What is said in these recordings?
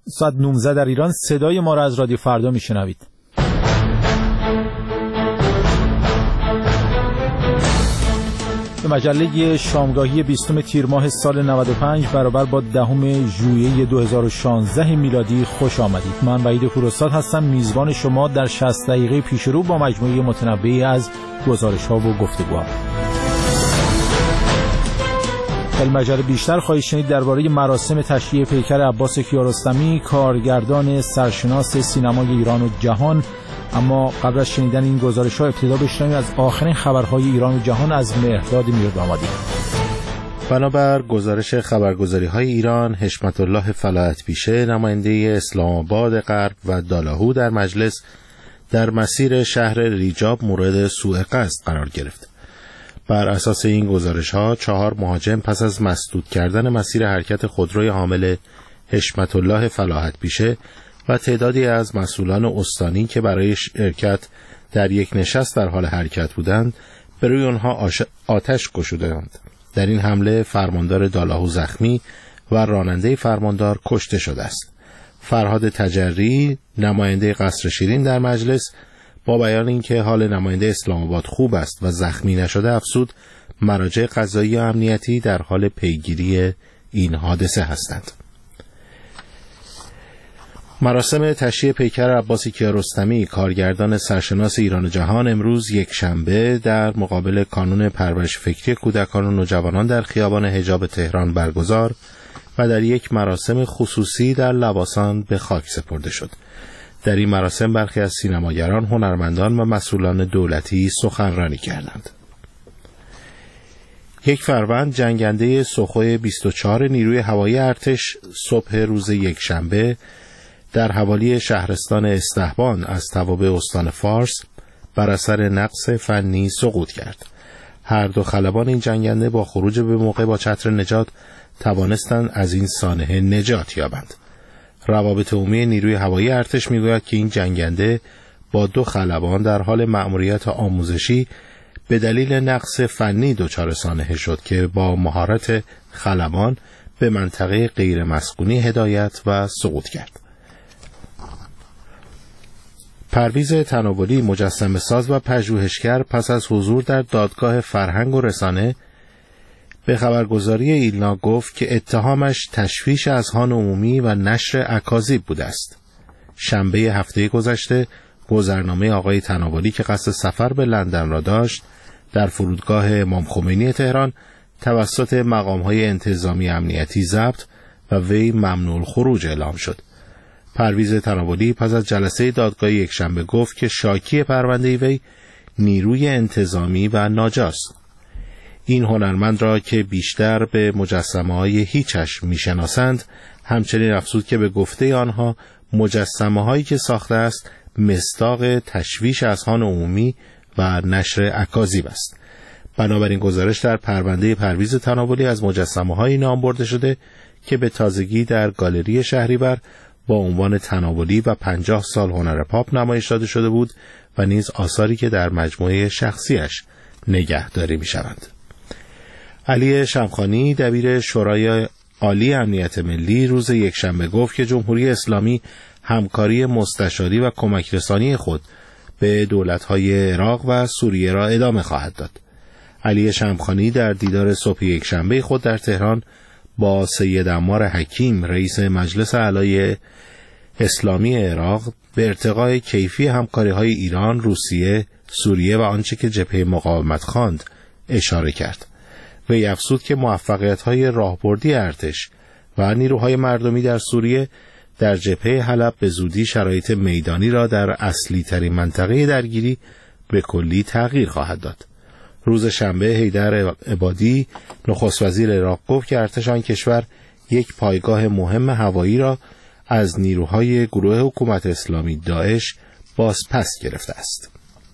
ساعت 19 در ایران. صدای ما را از رادیو فردا میشنوید. به مجله شامگاهی 20 تیر ماه سال 95 برابر با 10 ژوئیه 2016 میلادی خوش آمدید. من وحید کوروساد هستم، میزبان شما در 60 دقیقه پیش رو با مجموعه متنوعی از گزارش‌ها و گفتگوها. در مجله بیشتر خواهید شنید درباره مراسم تشییع پیکر عباس کیارستمی، کارگردان سرشناس سینمای ایران و جهان. اما قبل از شنیدن این گزارش‌ها ابتدا بشنویم از آخرین خبرهای ایران و جهان از مهرداد میردامادی. بنابر گزارش خبرگزاری‌های ایران، حشمت الله فلاحت پیشه، نماینده اسلام آباد غرب و دالاهو در مجلس، در مسیر شهر ریجاب مورد سوء قصد قرار گرفت. بر اساس این گزارش‌ها 4 مهاجم پس از مسدود کردن مسیر حرکت خودروی حامل حشمت الله فلاحت پیشه و تعدادی از مسئولان استانی که برای شرکت در یک نشست در حال حرکت بودند، به روی آنها آتش گشودند. در این حمله فرماندار دالاهو زخمی و راننده فرماندار کشته شده است. فرهاد تجری، نماینده قصر شیرین در مجلس، با بیان اینکه حال نماینده اسلام آباد خوب است و زخمی نشده افزود مراجع قضایی و امنیتی در حال پیگیری این حادثه هستند. مراسم تشییع پیکر عباس کیارستمی، کارگردان سرشناس ایران و جهان، امروز یک شنبه در مقابل کانون پرورش فکری کودکان و نوجوانان در خیابان حجاب تهران برگزار و در یک مراسم خصوصی در لواسان به خاک سپرده شد. در این مراسم برخی از سینماگران، هنرمندان و مسئولان دولتی سخنرانی کردند. 1 فروند جنگنده سوخوی 24 نیروی هوایی ارتش صبح روز یکشنبه در حوالی شهرستان استحبان از توابع استان فارس بر اثر نقص فنی سقوط کرد. هر دو خلبان این جنگنده با خروج به موقع با چتر نجات توانستند از این سانحه نجات یابند. روابط عمومی نیروی هوایی ارتش میگوید که این جنگنده با 2 خلبان در حال مأموریت آموزشی به دلیل نقص فنی دچار سانحه شد که با مهارت خلبان به منطقه غیر مسکونی هدایت و سقوط کرد. پرویز تناولی، مجسمه ساز و پژوهشگر، پس از حضور در دادگاه فرهنگ و رسانه به خبرگزاری ایلنا گفت که اتهامش تشویش اذهان عمومی و نشر اکاذیب بوده است. شنبه هفته گذشته گذرنامه آقای تناولی که قصد سفر به لندن را داشت در فرودگاه امام خمینی تهران توسط مقام‌های انتظامی امنیتی ضبط و وی ممنوع الخروج اعلام شد. پرویز تناولی پس از جلسه دادگاه یکشنبه گفت که شاکی پرونده وی نیروی انتظامی و ناجاست. این هنرمند را که بیشتر به مجسمه‌های هیچش می‌شناسند، همچنین افزود که به گفته آنها مجسمه‌هایی که ساخته است مصداق تشویش اذهان عمومی و نشر اکاذیب است. بنابراین گزارش در پرونده پرویز تناولی از مجسمه‌هایی نام برده شده که به تازگی در گالری شهریور با عنوان تناولی و 50 سال هنر پاپ نمایش داده شده بود و نیز آثاری که در مجموعه شخصیش نگهداری می‌شوند. علی شمخانی، دبیر شورای عالی امنیت ملی، روز یکشنبه گفت که جمهوری اسلامی همکاری مستشاری و کمک رسانی خود به دولت‌های عراق و سوریه را ادامه خواهد داد. علی شمخانی در دیدار صبح یکشنبه خود در تهران با سید عمار حکیم، رئیس مجلس اعلی اسلامی عراق، به ارتقای کیفی همکاری‌های ایران، روسیه، سوریه و آنچه که جبهه مقاومت خواند اشاره کرد. وی افزود که موفقیت‌های راهبردی ارتش و نیروهای مردمی در سوریه در جبهه حلب به زودی شرایط میدانی را در اصلی ترین منطقه درگیری به کلی تغییر خواهد داد. روز شنبه حیدر عبادی، نخست وزیر عراق، گفت که ارتش آن کشور یک پایگاه مهم هوایی را از نیروهای گروه حکومت اسلامی داعش بازپس گرفته است.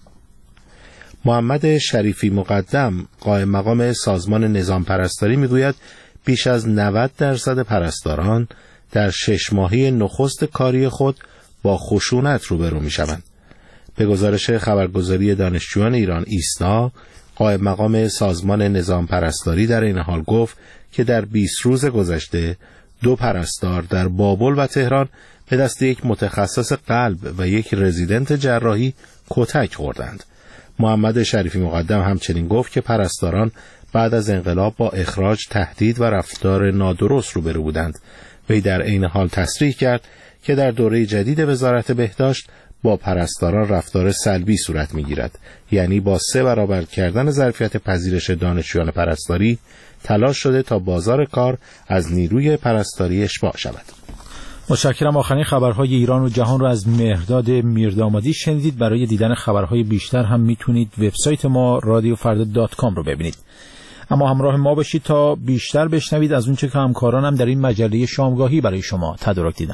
محمد شریفی مقدم، قائم مقام سازمان نظام پرستاری، میگوید بیش از 90% پرستاران در 6 ماهه نخست کاری خود با خشونت روبرو میشوند. به گزارش خبرگزاری دانشجویان ایران ایسنا، قائم مقام سازمان نظام پرستاری در این حال گفت که در 20 روز گذشته 2 پرستار در بابل و تهران به دست یک متخصص قلب و یک رزیدنت جراحی کتک خوردند. محمد شریفی مقدم همچنین گفت که پرستاران بعد از انقلاب با اخراج، تهدید و رفتار نادرست روبرو بودند. وی در عین حال تصریح کرد که در دوره جدید وزارت بهداشت با پرستاران رفتار سلبی صورت می‌گیرد، یعنی با 3 برابر کردن ظرفیت پذیرش دانشجویان پرستاری تلاش شده تا بازار کار از نیروی پرستاری اشباع شود. متشکرم. آخرین خبرهای ایران و جهان رو از مهرداد میردامادی شنیدید. برای دیدن خبرهای بیشتر هم میتونید وبسایت ما radiofrda.com رو ببینید. اما همراه ما باشید تا بیشتر بشنوید از اونچه که همکارانم در این مجله شامگاهی برای شما تدارک دیدن.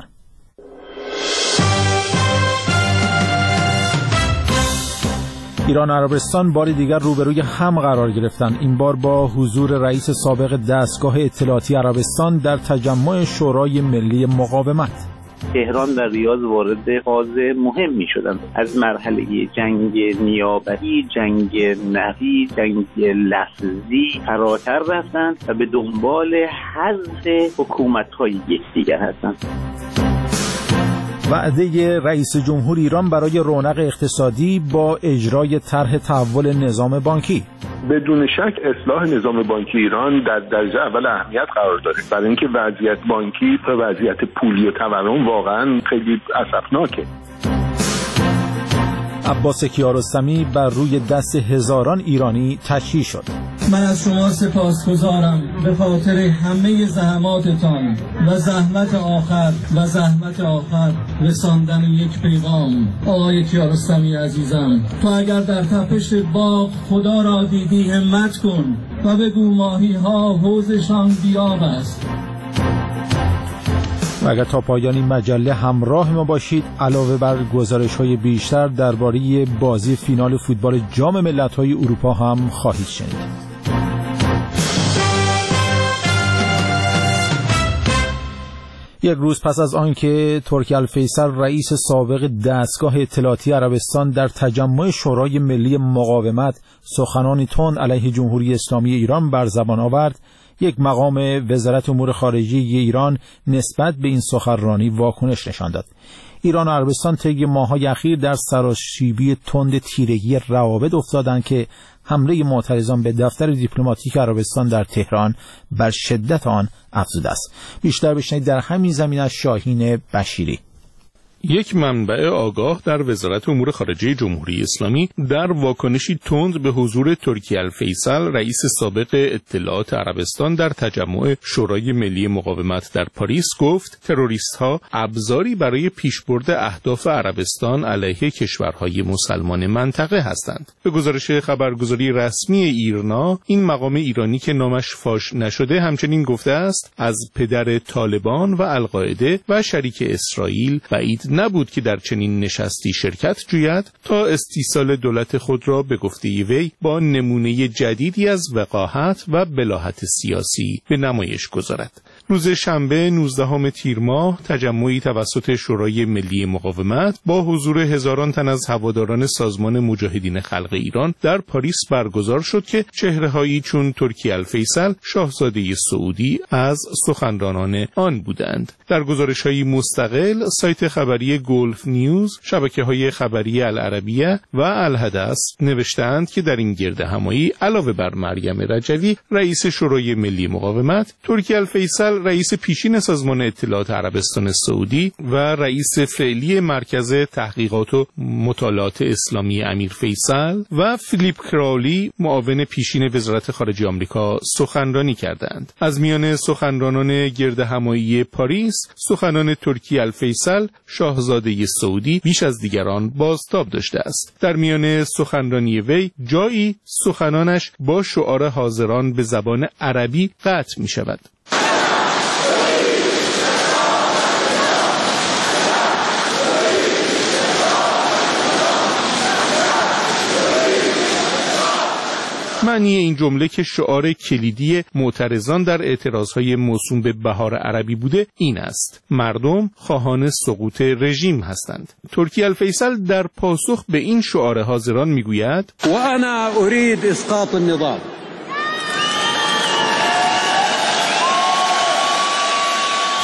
ایران و عربستان بار دیگر روبروی هم قرار گرفتند. این بار با حضور رئیس سابق دستگاه اطلاعاتی عربستان در تجمع شورای ملی مقاومت. تهران و ریاض وارد فاز مهمی شدند. از مرحله جنگ نیابتی، جنگ نفی، جنگ لفظی فراتر رفتند و به دنبال حذف حکومت‌های یکدیگر هستند. وعده رئیس جمهور ایران برای رونق اقتصادی با اجرای طرح تحول نظام بانکی. بدون شک اصلاح نظام بانکی ایران در درجه اول اهمیت قرار داره، برای اینکه وضعیت بانکی و وضعیت پولی و تورم واقعا خیلی اسفناکه. عباس کیارستمی بر روی دست هزاران ایرانی تشییع شد. من از شما سپاسگزارم به خاطر همه زحماتتان و زحمت آخر رساندن یک پیغام. آقای کیارستمی عزیزم، تو اگر در تپش باغ خدا را دیدی همت کن و بگو ماهی ها حوضشان بیاب است. و اگر تا پایان این مجله همراه ما باشید، علاوه بر گزارش‌های بیشتر درباره بازی فینال فوتبال جام ملت‌های اروپا هم خواهید شنید. یک روز پس از آنکه ترکی الفیصل رئیس سابق دستگاه اطلاعاتی عربستان در تجمع شورای ملی مقاومت سخنانی تند علیه جمهوری اسلامی ایران بر زبان آورد، یک مقام وزارت امور خارجه ایران نسبت به این سخنرانی واکنش نشان داد. ایران و عربستان طی ماه‌های اخیر در سراشیبی تند تیرگی روابط افتادند که حمله معترضان به دفتر دیپلماتیک عربستان در تهران بر شدت آن افزوده است. بیشتر بشنوید در همین زمینه از شاهین بشیری. یک منبع آگاه در وزارت امور خارجه جمهوری اسلامی در واکنشی تند به حضور ترکی الفیصل رئیس سابق اطلاعات عربستان در تجمع شورای ملی مقاومت در پاریس گفت تروریست‌ها ابزاری برای پیشبرد اهداف عربستان علیه کشورهای مسلمان منطقه هستند. به گزارش خبرگزاری رسمی ایرنا، این مقام ایرانی که نامش فاش نشده همچنین گفته است از پدر طالبان و القاعده و شریک اسرائیل بعید نبود که در چنین نشستی شرکت جوید تا استیصال دولت خود را به گفته وی با نمونه جدیدی از وقاحت و بلاهت سیاسی به نمایش گذارد. روز شنبه 19 تیر ماه تجمعی توسط شورای ملی مقاومت با حضور هزاران تن از هواداران سازمان مجاهدین خلق ایران در پاریس برگزار شد که چهره‌هایی چون ترکی الفیصل شاهزاده سعودی از سخنرانان آن بودند. در گزارش‌های مستقل سایت خبری گلف نیوز، شبکه‌های خبری العربیه و الحدث نوشتند که در این گردهمایی علاوه بر مریم رجوی رئیس شورای ملی مقاومت، ترکی الفیصل رئیس پیشین سازمان اطلاعات عربستان سعودی و رئیس فعلی مرکز تحقیقات و مطالعات اسلامی امیر فیصل و فیلیپ کراولی معاون پیشین وزارت خارجه آمریکا سخنرانی کردند. از میان سخنرانان گردهمایی پاریس، سخنان ترکی الفیصل شاهزاده سعودی بیش از دیگران بازتاب داشته است. در میان سخنرانی وی جایی سخنانش با شعار حاضران به زبان عربی قطع می شود. معنی این جمله که شعار کلیدی معترضان در اعتراضهای موسوم به بهار عربی بوده این است: مردم خواهان سقوط رژیم هستند. ترکی الفیصل در پاسخ به این شعار حاضران میگوید: و انا اريد اسقاط النظام.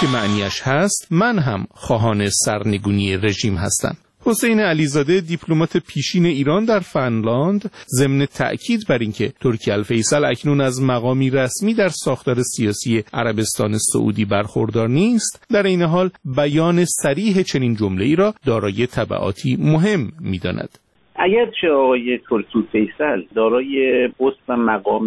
که معنیش هست من هم خواهان سرنگونی رژیم هستم. حسین علیزاده دیپلمات پیشین ایران در فنلاند ضمن تأکید بر اینکه ترکی الفیصل اکنون از مقامی رسمی در ساختار سیاسی عربستان سعودی برخوردار نیست، در این حال بیان صریح چنین جمله‌ای را دارای تبعاتی مهم می‌داند. اگرچه آقای ترکی الفیصل دارای پست و مقام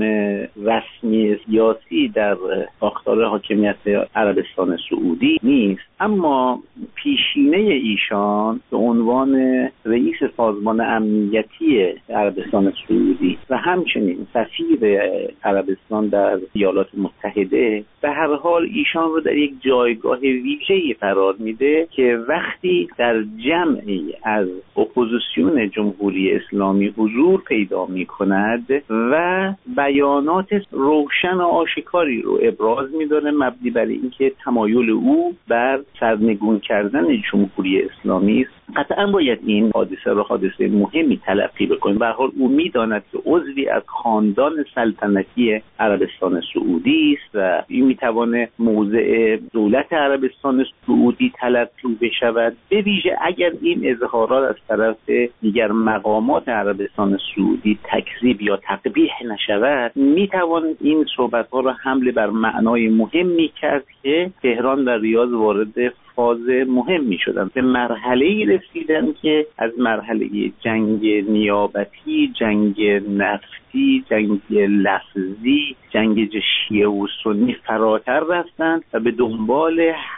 رسمی سیاسی در ساختار حاکمیت عربستان سعودی نیست، اما پیشینه ایشان به عنوان رئیس سازمان امنیتی عربستان سعودی و همچنین سفیر عربستان در ایالات متحده به هر حال ایشان رو در یک جایگاه ویژه‌ای قرار میده که وقتی در جمعی از اپوزیسیون جمهوری اسلامی حضور پیدا می کند و بیانات روشن و آشکاری رو ابراز می داره مبنی بر اینکه تمایل او بر سرنگون کردن جمهوری اسلامی است، قطعا باید این حادثه رو حادثه مهمی تلقی بکنیم. به هر حال او می داند که عضوی از خاندان سلطنتی عربستان سعودی است و این می توانه موضع دولت عربستان سعودی تلقی بشود، به ویژه اگر این اظهارات از طرف دیگر مقامات عربستان سعودی تکذیب یا تقبیح نشود، می توان این صحبت‌ها را حمل بر معنای مهمی کرد که تهران و ریاض وارد فاز مهمی شدن، به مرحله‌ای رسیدن که از مرحله جنگ نیابتی، جنگ نفتی، جنگ لفظی، جنگ شیعه و سنی فراتر رفتند و به دنبال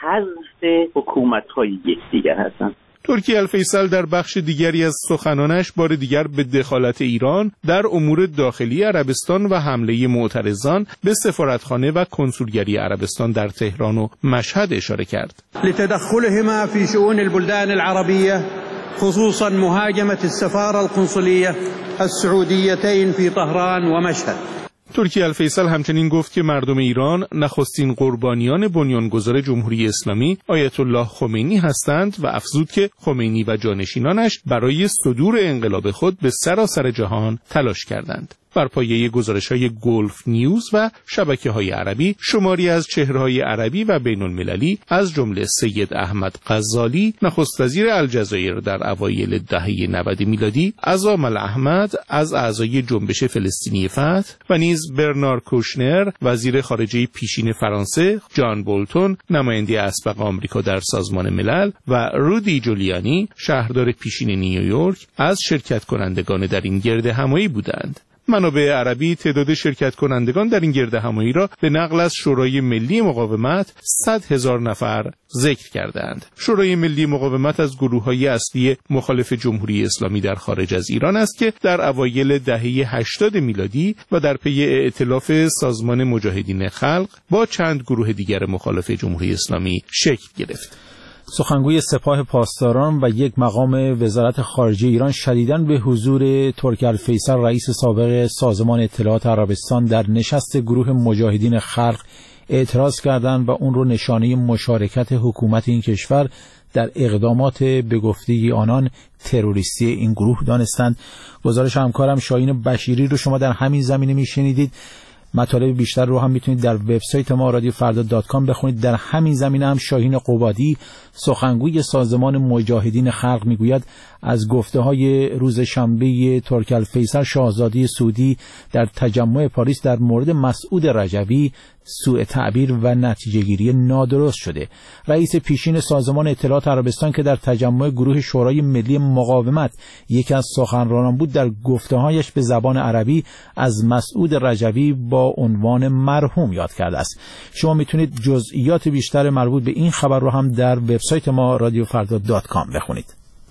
حذف حکومت‌های یکدیگر هستند. ترکی الفیصل در بخش دیگری از سخنانش بار دیگر به دخالت ایران در امور داخلی عربستان و حمله معترضان به سفارتخانه و کنسولگری عربستان در تهران و مشهد اشاره کرد. لتدخلهما في شؤون البلدان العربية خصوصا مهاجمة السفارة القنصلية السعوديتين في طهران و مشهد. ترکی الفیصل همچنین گفت که مردم ایران نخستین قربانیان بنیانگذار جمهوری اسلامی آیت الله خمینی هستند و افزود که خمینی و جانشینانش برای صدور انقلاب خود به سراسر جهان تلاش کردند. بر پایه گزارش‌های گلف نیوز و شبکه‌های عربی، شماری از چهره‌های عربی و بین‌المللی از جمله سید احمد غزالی نخست وزیر الجزایر در اوایل دهه 90 میلادی، عزام الاحمد از اعضای جنبش فلسطینی فتح و نیز برنار کوشنر وزیر خارجه پیشین فرانسه، جان بولتون نماینده اسبق آمریکا در سازمان ملل و رودی جولیانی شهردار پیشین نیویورک از شرکت کنندگان در این گردهمایی بودند. منابع عربی تعداد شرکت کنندگان در این گردهمایی را به نقل از شورای ملی مقاومت 100,000 نفر ذکر کردند. شورای ملی مقاومت از گروه‌های اصلی مخالف جمهوری اسلامی در خارج از ایران است که در اوایل دهه 80 میلادی و در پی ائتلاف سازمان مجاهدین خلق با چند گروه دیگر مخالف جمهوری اسلامی شکل گرفت. سخنگوی سپاه پاسداران و یک مقام وزارت خارجه ایران شدیداً به حضور ترکی الفیصل رئیس سابق سازمان اطلاعات عربستان در نشست گروه مجاهدین خلق اعتراض کردند و اون رو نشانه مشارکت حکومت این کشور در اقدامات به گفته آنان تروریستی این گروه دانستند. گزارش همکارم شاهین بشیری رو شما در همین زمینه میشنیدید. مطالب بیشتر رو هم میتونید در وبسایت ما رادیوفردا.com بخونید. در همین زمینه هم شاهین قبادی سخنگوی سازمان مجاهدین خلق میگوید از گفته‌های روز شنبه ترکی الفیصل شاهزاده سعودی در تجمع پاریس در مورد مسعود رجوی سوء تعبیر و نتیجه‌گیری نادرست شده. رئیس پیشین سازمان اطلاعات عربستان که در تجمع گروه شورای ملی مقاومت یکی از سخنرانان بود در گفته‌هایش به زبان عربی از مسعود رجوی با عنوان مرحوم یاد کرده است. شما میتونید جزئیات بیشتر مربوط به این خبر رو هم در وبسایت ما رادیوفردا.com بخونید.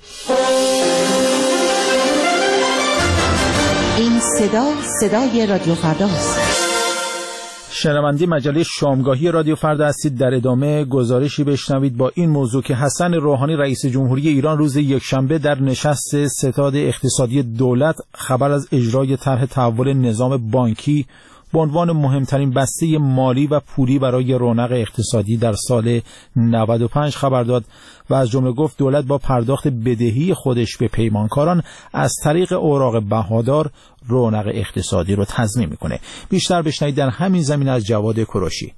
این صدای رادیو فرداست. شنونده مجله شامگاهی رادیو فردا هستید. در ادامه گزارشی بشنوید با این موضوع که حسن روحانی رئیس جمهوری ایران روز یکشنبه در نشست ستاد اقتصادی دولت خبر از اجرای طرح تحول نظام بانکی به عنوان مهمترین بسته مالی و پولی برای رونق اقتصادی در سال 95 خبر داد و از جمله گفت دولت با پرداخت بدهی خودش به پیمانکاران از طریق اوراق بهادار رونق اقتصادی رو تضمین میکنه. بیشتر بشنوید در همین زمینه از جواد کوروشی.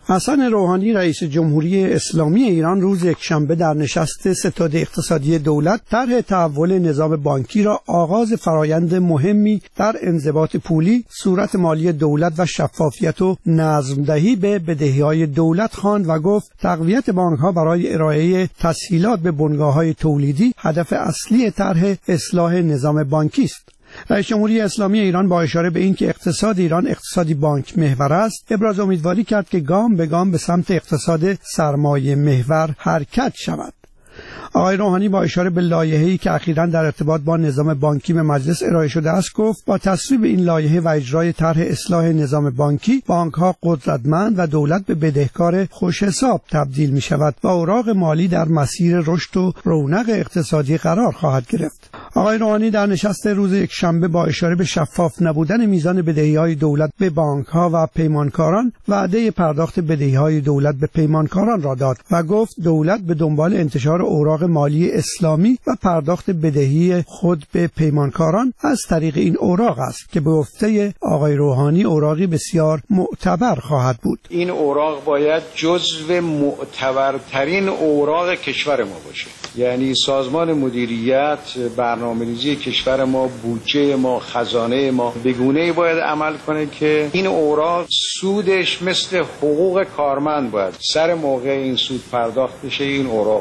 حسن روحانی رئیس جمهوری اسلامی ایران روز یکشنبه در نشست ستاد اقتصادی دولت طرح تحول نظام بانکی را آغاز فرایند مهمی در انضباط پولی، صورت مالی دولت و شفافیت و نظم‌دهی به بدهی‌های دولت خواند و گفت تقویت بانک‌ها برای ارائه تسهیلات به بنگاه‌های تولیدی هدف اصلی طرح اصلاح نظام بانکی است. رئیس جمهوری اسلامی ایران با اشاره به اینکه اقتصاد ایران اقتصادی بانک محور است، ابراز امیدواری کرد که گام به گام به سمت اقتصاد سرمایه محور حرکت شود. آقای روحانی با اشاره به لایحه‌ای که اخیراً در ارتباط با نظام بانکی به مجلس ارائه شده است گفت با تصویب این لایحه و اجرای طرح اصلاح نظام بانکی، بانک‌ها قدرتمند و دولت به بدهکار خوش‌حساب تبدیل می‌شود و اوراق مالی در مسیر رشد و رونق اقتصادی قرار خواهد گرفت. آقای روحانی در نشست روز یکشنبه با اشاره به شفاف نبودن میزان بدهی‌های دولت به بانک‌ها و پیمانکاران، وعده پرداخت بدهی‌های دولت به پیمانکاران را داد و گفت دولت به دنبال انتشار اوراق مالی اسلامی و پرداخت بدهی خود به پیمانکاران از طریق این اوراق است که به گفته آقای روحانی اوراقی بسیار معتبر خواهد بود. این اوراق باید جزو معتبرترین اوراق کشور ما باشه، یعنی سازمان مدیریت، برنامه‌ریزی کشور ما، بودجه ما، خزانه ما به گونه‌ای باید عمل کنه که این اوراق سودش مثل حقوق کارمند باید سر موقع این سود پرداخت بشه. این اوراق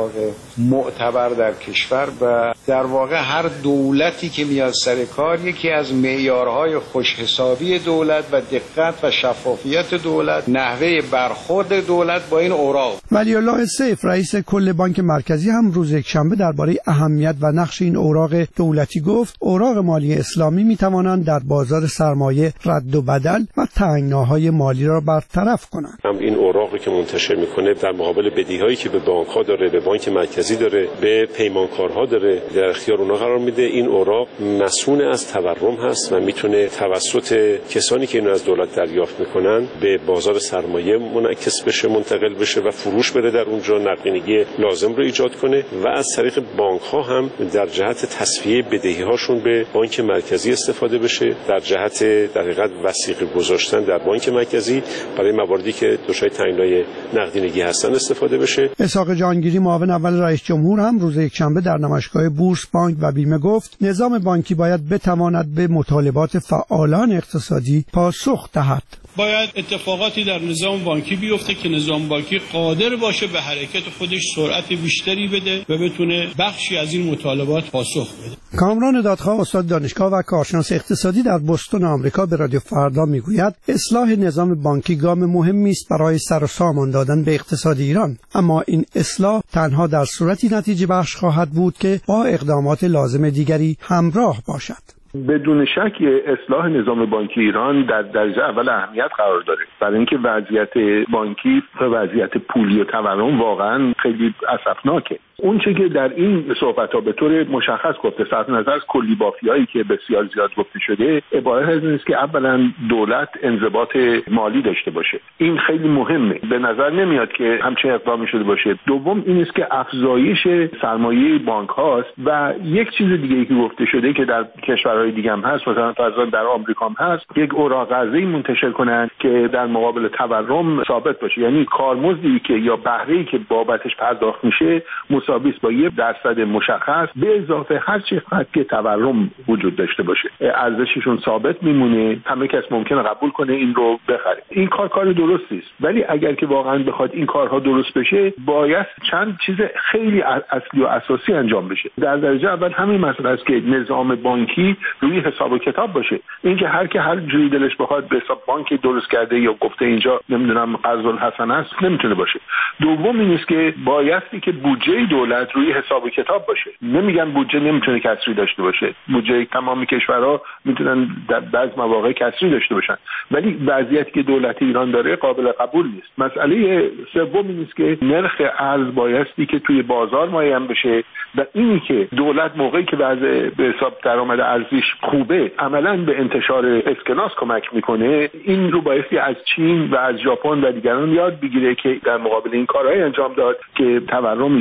معتبر در کشور و در واقع هر دولتی که میاد سر کار یکی از معیارهای خوشحسابی دولت و دقت و شفافیت دولت، نحوه برخورد دولت با این اوراق. ولی الله سیف رئیس کل بانک مرکزی هم روز یکشنبه درباره اهمیت و نقش این اوراق دولتی گفت اوراق مالی اسلامی میتوانند در بازار سرمایه رد و بدل و تنگناهای مالی را برطرف کنند. هم این اوراقی که منتشر میکنه در مقابل بدهی‌هایی که به بانک‌ها داره، به بانک مرکزی داره، به پیمانکارها داره، در اختیار اونها قرار میده. این اوراق مسئول از تورم هست و میتونه توسط کسانی که اینو از دولت دریافت میکنن به بازار سرمایه منعکس بشه، منتقل بشه و فروش بره در اونجا، نقدینگی لازم رو ایجاد کنه و از طریق بانک‌ها هم در جهت تسویه بدهی‌هاشون به بانک مرکزی استفاده بشه، در جهت در حقیقت وثیقه گذاشتن در بانک مرکزی برای مواردی که دچار تنگنای نقدینگی هستن استفاده بشه. اسحاق جهانگیری معاون اول رئیس جمهور هم روز یکشنبه در نمایشگاه بورس، بانک و بیمه گفت نظام بانکی باید بتواند به مطالبات فعالان اقتصادی پاسخ دهد. باید اتفاقاتی در نظام بانکی بیفته که نظام بانکی قادر باشه به حرکت خودش سرعت بیشتری بده و بتونه بخشی از این مطالبات پاسخ بده. کامران دادخواه استاد دانشگاه و کارشناس اقتصادی در بوستون آمریکا به رادیو فردا میگوید اصلاح نظام بانکی گام مهمی است برای سر و سامان دادن به اقتصاد ایران، اما این اصلاح تنها در صورتی نتیجه بخش خواهد بود که با اقدامات لازم دیگری همراه باشد. بدون شک اصلاح نظام بانکی ایران در درجه اول اهمیت قرار داره، برای اینکه وضعیت بانکی و وضعیت پولی و تورم واقعا خیلی اسفناکه. اون چه که در این صحبت‌ها به طور مشخص گفته، صرف نظر از کلی بافیایی که بسیار زیاد گفته شده، عبارت از این است که اولا دولت انضباط مالی داشته باشه. این خیلی مهمه. به نظر نمیاد که همچین اقدامی شده باشه. دوم این است که افزایش سرمایه بانک هاست و یک چیز دیگه‌ای که گفته شده که در کشورهای دیگه هم هست، مثلا فرضاً در آمریکا هم هست، یک اوراق قرضه‌ای منتشر کنن که در مقابل تورم ثابت باشه، یعنی کارمزدی که یا بهره‌ای که بابتش پرداخت میشه مساوی است با 1% مشخص به اضافه هر چقدر که تورم وجود داشته باشه، ارزششون ثابت میمونه، همه کس ممکنه قبول کنه این رو بخره. این کار درستی است، ولی اگر که واقعا بخواد این کارها درست بشه باید چند چیز خیلی اصلی و اساسی انجام بشه. در درجه اول همین مسئله است که نظام بانکی روی حساب و کتاب باشه. اینکه هر جوری دلش بخواد به حساب بانک درست کرده یا گفته اینجا نمیدونم قرض الحسن است نمیتونه باشه. دوم این است که بایستی که بودجه دولت روی حساب و کتاب باشه. نمیگم بودجه نمیتونه کسری داشته باشه، بودجه تمام کشورها میتونن در بعض مواقع کسری داشته باشن، ولی وضعیتی که دولت ایران داره قابل قبول نیست. مسئله سوم این است که نرخ ارز بایستی که توی بازار معین بشه و اینی که دولت موقعی که وضع به حساب درآمد ارزیش خوبه عملاً به انتشار اسکناس کمک میکنه. این رو بایستی از چین و از ژاپن و دیگران یاد بگیره که در مقابل این کارهای انجام داد که تورم ایجاد نشه.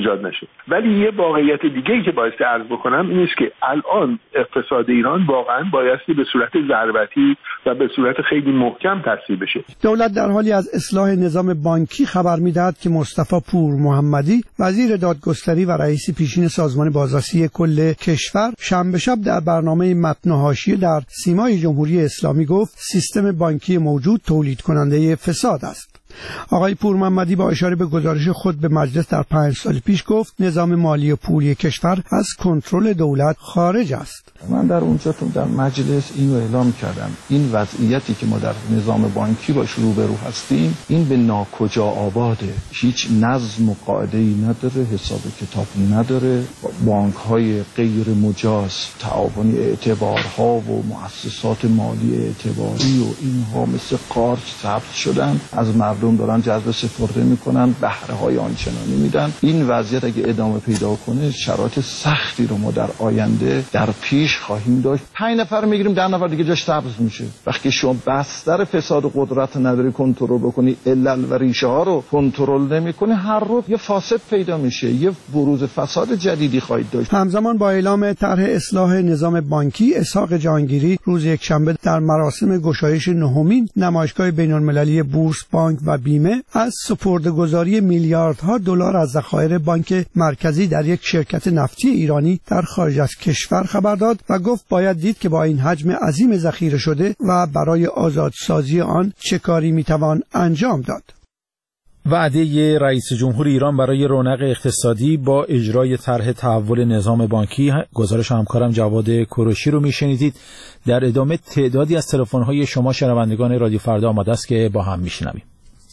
باشه. ولی یه واقعیت دیگه‌ای که باعث عرض بکنم این است که الان اقتصاد ایران واقعا بایستی به صورت ضربتی و به صورت خیلی محکم تصحیح بشه. دولت در حالی از اصلاح نظام بانکی خبر می‌دهد که مصطفی پور محمدی وزیر دادگستری و رئیس پیشین سازمان بازرسی کل کشور شنبه شب در برنامه متن حاشیه در سیمای جمهوری اسلامی گفت سیستم بانکی موجود تولید کننده فساد است. آقای پور محمدی با اشاره به گزارش خود به مجلس در 5 سال پیش گفت نظام مالی و پولی کشور از کنترل دولت خارج است. من در اونجا در مجلس اینو اعلام کردم، این وضعیتی که ما در نظام بانکی باش روبرو هستیم این به ناکجا آباده، هیچ نظم و قاعده‌ای نداره، حساب کتابی نداره، بانک‌های غیر مجاز، تعاونی اعتبارها و مؤسسات مالی اعتباری و اینها مثل قارچ ثبت شدن، از مردم دارن جذب سپرده میکنن، بهره‌های آنچنانی میدن. این وضعیت اگه ادامه پیدا کنه شرایط سختی رو ما در آینده در پیش خواهیم داشت. 5 نفر میگیریم 10 نفر دیگه جاش سبز میشه. وقتی شما بستر فساد و قدرت نداری کنترل بکنی، علل و ریشه ها رو کنترل نمیکنی، هر روز یه فاسد پیدا میشه، یه بروز فساد جدیدی خواهید داشت. همزمان با اعلام طرح اصلاح نظام بانکی، اسحاق جهانگیری روز یکشنبه در مراسم گشایش 9مین نمایشگاه بین‌المللی بورس، بانک و بیمه از سپرده‌گذاری میلیاردها دلار از ذخایر بانک مرکزی در یک شرکت نفتی ایرانی در خارج از کشور خبر داد و گفت باید دید که با این حجم عظیم ذخیره شده و برای آزادسازی آن چه کاری میتوان انجام داد. وعده رئیس جمهور ایران برای رونق اقتصادی با اجرای طرح تحول نظام بانکی، گزارش همکارم جواد کوروشی رو میشنیدید. در ادامه تعدادی از تلفن‌های شما شنوندگان رادیو فردا آماده است که با هم میشنویم.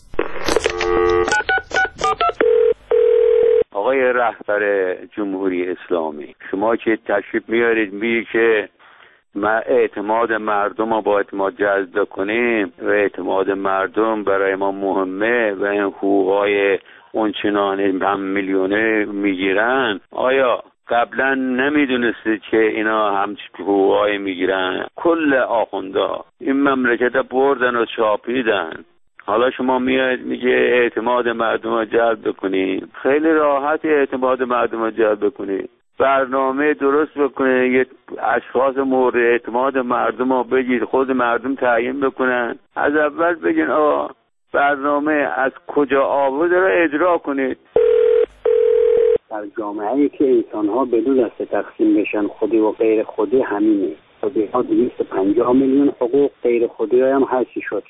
آقای رهبر جمهوری اسلامی، شما که تشریف میارید میگید که اعتماد مردم رو با اعتماد جذب کنیم و اعتماد مردم برای ما مهمه و این حقوقای اونچنان هم میلیونه میگیرن. آیا قبلا نمیدونستید که اینا هم حقوقای میگیرن؟ کل آخوندا این مملکت بردن و چاپیدن. حالا شما میاد میگه اعتماد مردم رو جلب بکنیم. خیلی راحت اعتماد مردم رو جلب بکنیم. برنامه درست بکنه، یه اشخاص مورد اعتماد مردم رو بگید، خود مردم تعیین بکنن. از اول بگین برنامه از کجا آورده رو اجرا کنید. در جامعه‌ای که انسان‌ها به دو دسته تقسیم بشن، خودی و غیر خودی، همینه. خودی ها 250 میلیون حقوق، غیر خودی هم هر چی شد.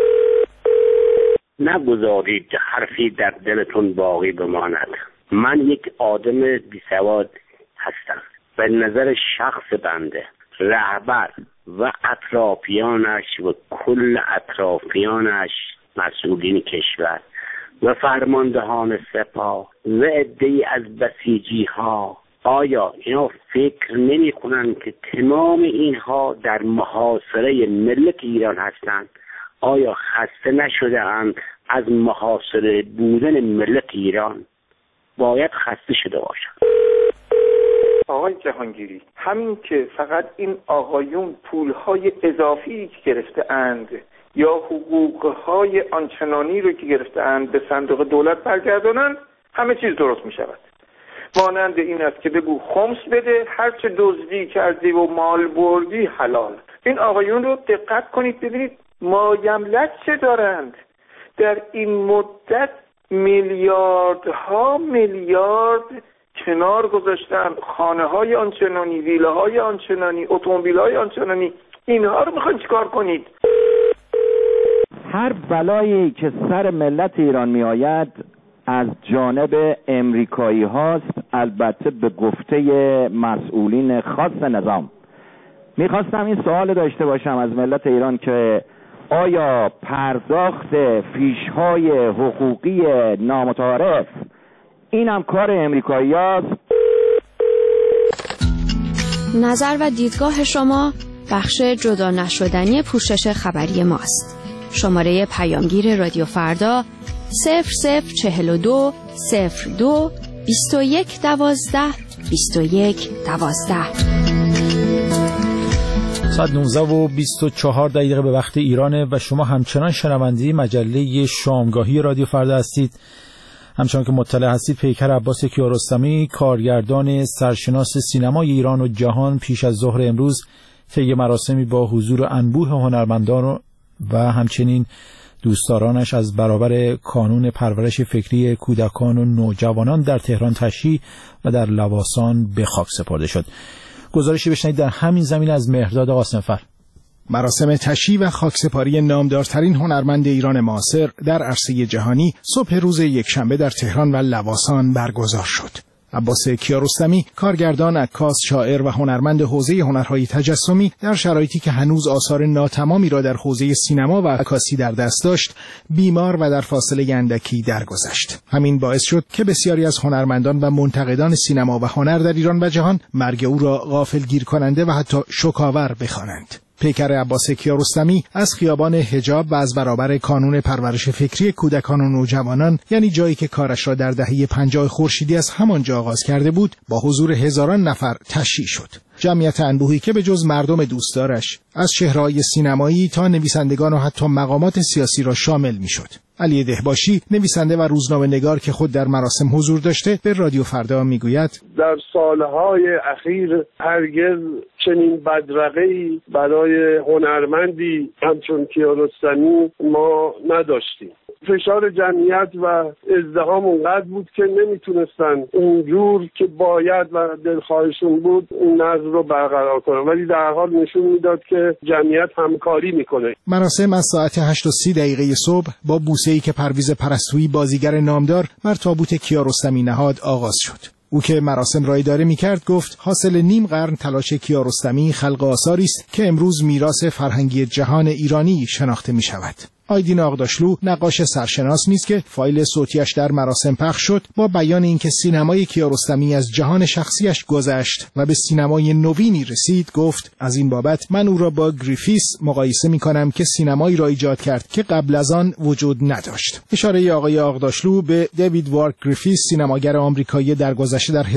نگذارید حرفی در دلتون باقی بماند. من یک آدم بیسواد هستم. به نظر شخص بنده، رهبر و اطرافیانش و کل اطرافیانش، مسئولین کشور و فرماندهان سپاه و عده‌ای از بسیجی ها، آیا اینا فکر نمی کنن که تمام اینها در محاصره ملت ایران هستند؟ آیا خسته نشده اند از محاصره بودن ملت ایران؟ باید خسته شده باشند. آقای جهانگیری، همین که فقط این آقایون پولهای اضافی که گرفته اند یا حقوقهای آنچنانی رو که گرفته اند به صندوق دولت برگردانند، همه چیز درست می شود. مانند این است که بگو خمس بده، هرچه دزدی کردی و مال بردی حلال. این آقایون رو دقت کنید ببینید مایملک چه دارند. در این مدت میلیاردها میلیارد کنار گذاشتن، خانه های آنچنانی، ویله های آنچنانی، اتومبیل های آنچنانی. اینها رو میخواین چیکار کنید؟ هر بلایی که سر ملت ایران می آید از جانب امریکایی هاست، البته به گفته مسئولین خاص نظام. میخواستم این سوال داشته باشم از ملت ایران که آیا پرداخت فیش‌های حقوقی نامتعارف این هم کار امریکایی هاست؟ نظر و دیدگاه شما بخش جدا نشدنی پوشش خبری ماست. شماره پیامگیر رادیو فردا 0042 02 21 12 21 12. ساعت 19:24 به وقت ایرانه و شما همچنان شنونده مجله شامگاهی رادیو فردا هستید. همچنان که مطلع هستید پیکر عباس کیارستمی کارگردان سرشناس سینمای ایران و جهان پیش از ظهر امروز طی مراسمی با حضور انبوه هنرمندان و همچنین دوستدارانش از برابر کانون پرورش فکری کودکان و نوجوانان در تهران تشییع و در لواسان به خاک سپرده شد. گزارشی بشنید در همین زمینه از مهرداد قاسمفر. مراسم تشییع و خاکسپاری نامدارترین هنرمند ایران معاصر در عرصه جهانی صبح روز یکشنبه در تهران و لواسان برگزار شد. عباس کیارستمی کارگردان، عکاس، شاعر و هنرمند حوزه هنرهای تجسمی در شرایطی که هنوز آثار ناتمامی را در حوزه سینما و عکاسی در دست داشت، بیمار و در فاصله اندکی درگذشت. همین باعث شد که بسیاری از هنرمندان و منتقدان سینما و هنر در ایران و جهان مرگ او را غافلگیر کننده و حتی شوک‌آور بخوانند. پیکر عباس کیارستمی از خیابان حجاب و از برابر کانون پرورش فکری کودکان و نوجوانان، یعنی جایی که کارش را در دهه 50 خورشیدی از همانجا آغاز کرده بود، با حضور هزاران نفر تشییع شد. جمعیت انبوهی که به جز مردم دوستدارش از چهره‌های سینمایی تا نویسندگان و حتی مقامات سیاسی را شامل می‌شد. علی دهباشی، نویسنده و روزنامه‌نگار که خود در مراسم حضور داشته، به رادیو فردا میگوید: در سالهای اخیر هرگز چنین بدرقه‌ای برای هنرمندی همچون کیارستمی ما نداشتیم. فشار جمعیت و ازدحام اونقدر بود که نمیتونستن اونجور که باید و دلخواهشون بود این نظم رو برقرار کنن، ولی در حال نشون میداد که جمعیت همکاری میکنه. مراسم از ساعت 8:30 صبح با بوسه‌ای که پرویز پرستویی بازیگر نامدار بر تابوت کیارستمی نهاد آغاز شد. او که مراسم را اداره می‌کرد گفت حاصل نیم قرن تلاش کیارستمی خلق آثاری است که امروز میراث فرهنگی جهان ایرانی شناخته می‌شود. آیدین آغداشلو، نقاش سرشناس نیز که فایل صوتیش در مراسم پخش شد، با بیان اینکه سینمای کیارستمی از جهان شخصیش گذشت و به سینمای نوینی رسید، گفت از این بابت من او را با گریفیس مقایسه می‌کنم که سینمایی را ایجاد کرد که قبل از آن وجود نداشت. اشاره آقای آغداشلو به دیوید وارک گریفیس، سینماگر آمریکایی درگذشته در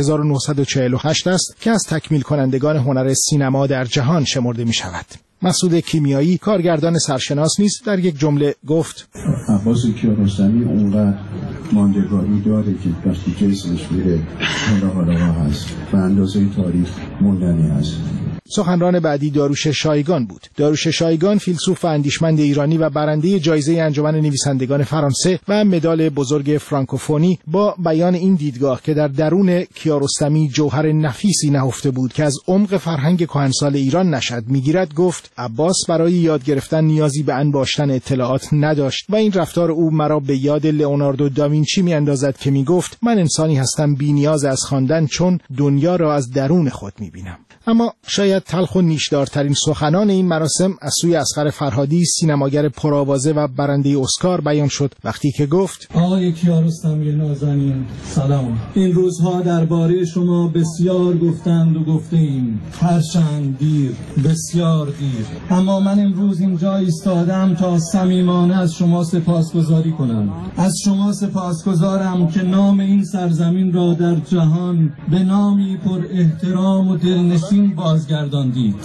1948 است که از تکمیل کنندگان هنر سینما در جهان شمرده می‌شود. مسعود کیمیایی، کارگردان سرشناس نیز در یک جمله گفت: عباس کیارستمی اونقدر ماندگاری داره که وقتی جسمش میره حالا هست و اندازه تاریخ موندنی هست. سخنران بعدی داروش شایگان بود. داروش شایگان، فیلسوف و اندیشمند ایرانی و برنده جایزه انجمن نویسندگان فرانسه و مدال بزرگ فرانکوفونی، با بیان این دیدگاه که در درون کیارستمی جوهر نفیسی نهفته بود که از عمق فرهنگ کهنسال ایران نشد میگیرد، گفت عباس برای یاد گرفتن نیازی به انباشتن اطلاعات نداشت و این رفتار او مرا به یاد لئوناردو داوینچی میاندازد که میگفت من انسانی هستم بی نیاز از خواندن، چون دنیا را از درون خود میبینم. اما شاید تلخ و نیشدارترین سخنان این مراسم از سوی اصغر فرهادی، سینماگر پرآوازه و برنده اسکار بیان شد وقتی که گفت: آقای کیارستمی نازنین سلام. این روزها درباره شما بسیار گفتند و گفتیم، هرچند دیر، بسیار دیر، اما من امروز اینجا ایستادم تا صمیمانه از شما سپاسگزاری کنم. از شما سپاسگزارم که نام این سرزمین را در جهان به نامی پر احترام و دلنشین بازگرداندید.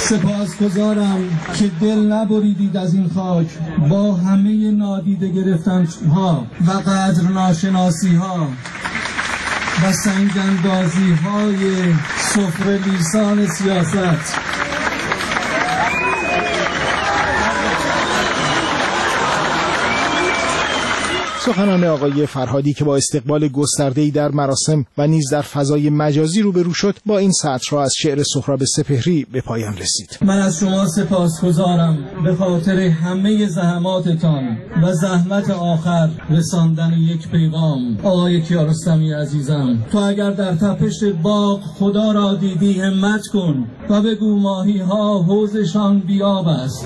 سپاسگزارم که دل نبریدید از این خاک با همه نادیده گرفتن ها و قدر ناشناسی ها و سنگاندازی های سفره لیسان سیاست. سخنان آقای فرهادی که با استقبال گسترده‌ای در مراسم و نیز در فضای مجازی روبرو شد، با این سطر را از شعر سهراب سپهری به پایان رسید. من از شما سپاسگزارم به خاطر همه زحماتتان و زحمت آخر رساندن یک پیغام. آقای کیارستمی عزیزم، تو اگر در تپش باغ خدا را دیدی همت کن و بگو ماهی ها حوضشان بیاب است.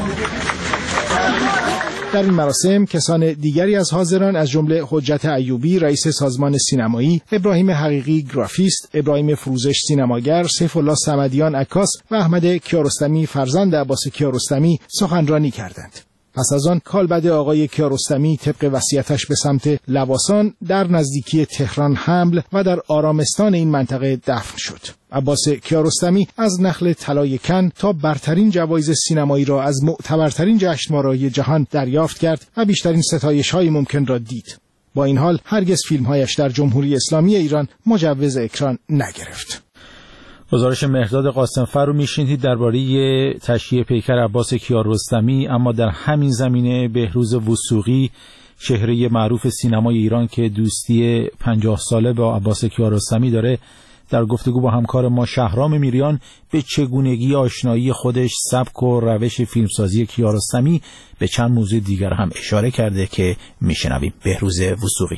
در این مراسم کسان دیگری از حاضران از جمله حجت ایوبی، رئیس سازمان سینمایی، ابراهیم حقیقی گرافیست، ابراهیم فروزش سینماگر، سیف الله صمدیان عکاس و احمد کیارستمی فرزند عباس کیارستمی سخنرانی کردند. پس از آن کالبد آقای کیارستمی طبق وصیتش به سمت لواسان در نزدیکی تهران حمل و در آرامستان این منطقه دفن شد. عباس کیارستمی از نخل طلای کن تا برترین جوایز سینمایی را از معتبرترین جشنواره‌های جهان دریافت کرد و بیشترین ستایش‌های ممکن را دید. با این حال هرگز فیلم‌هایش در جمهوری اسلامی ایران مجوز اکران نگرفت. گزارش مهرداد قاسمفر رو میشنیدید درباره تشییع پیکر عباس کیارستمی. اما در همین زمینه بهروز وثوقی، چهره معروف سینمای ایران که دوستی 50 ساله با عباس کیارستمی داره، در گفتگو با همکار ما شهرام میریان به چگونگی آشنایی خودش، سبک و روش فیلمسازی کیارستمی، به چند موضوع دیگر هم اشاره کرده که میشنویم. بهروز وثوقی: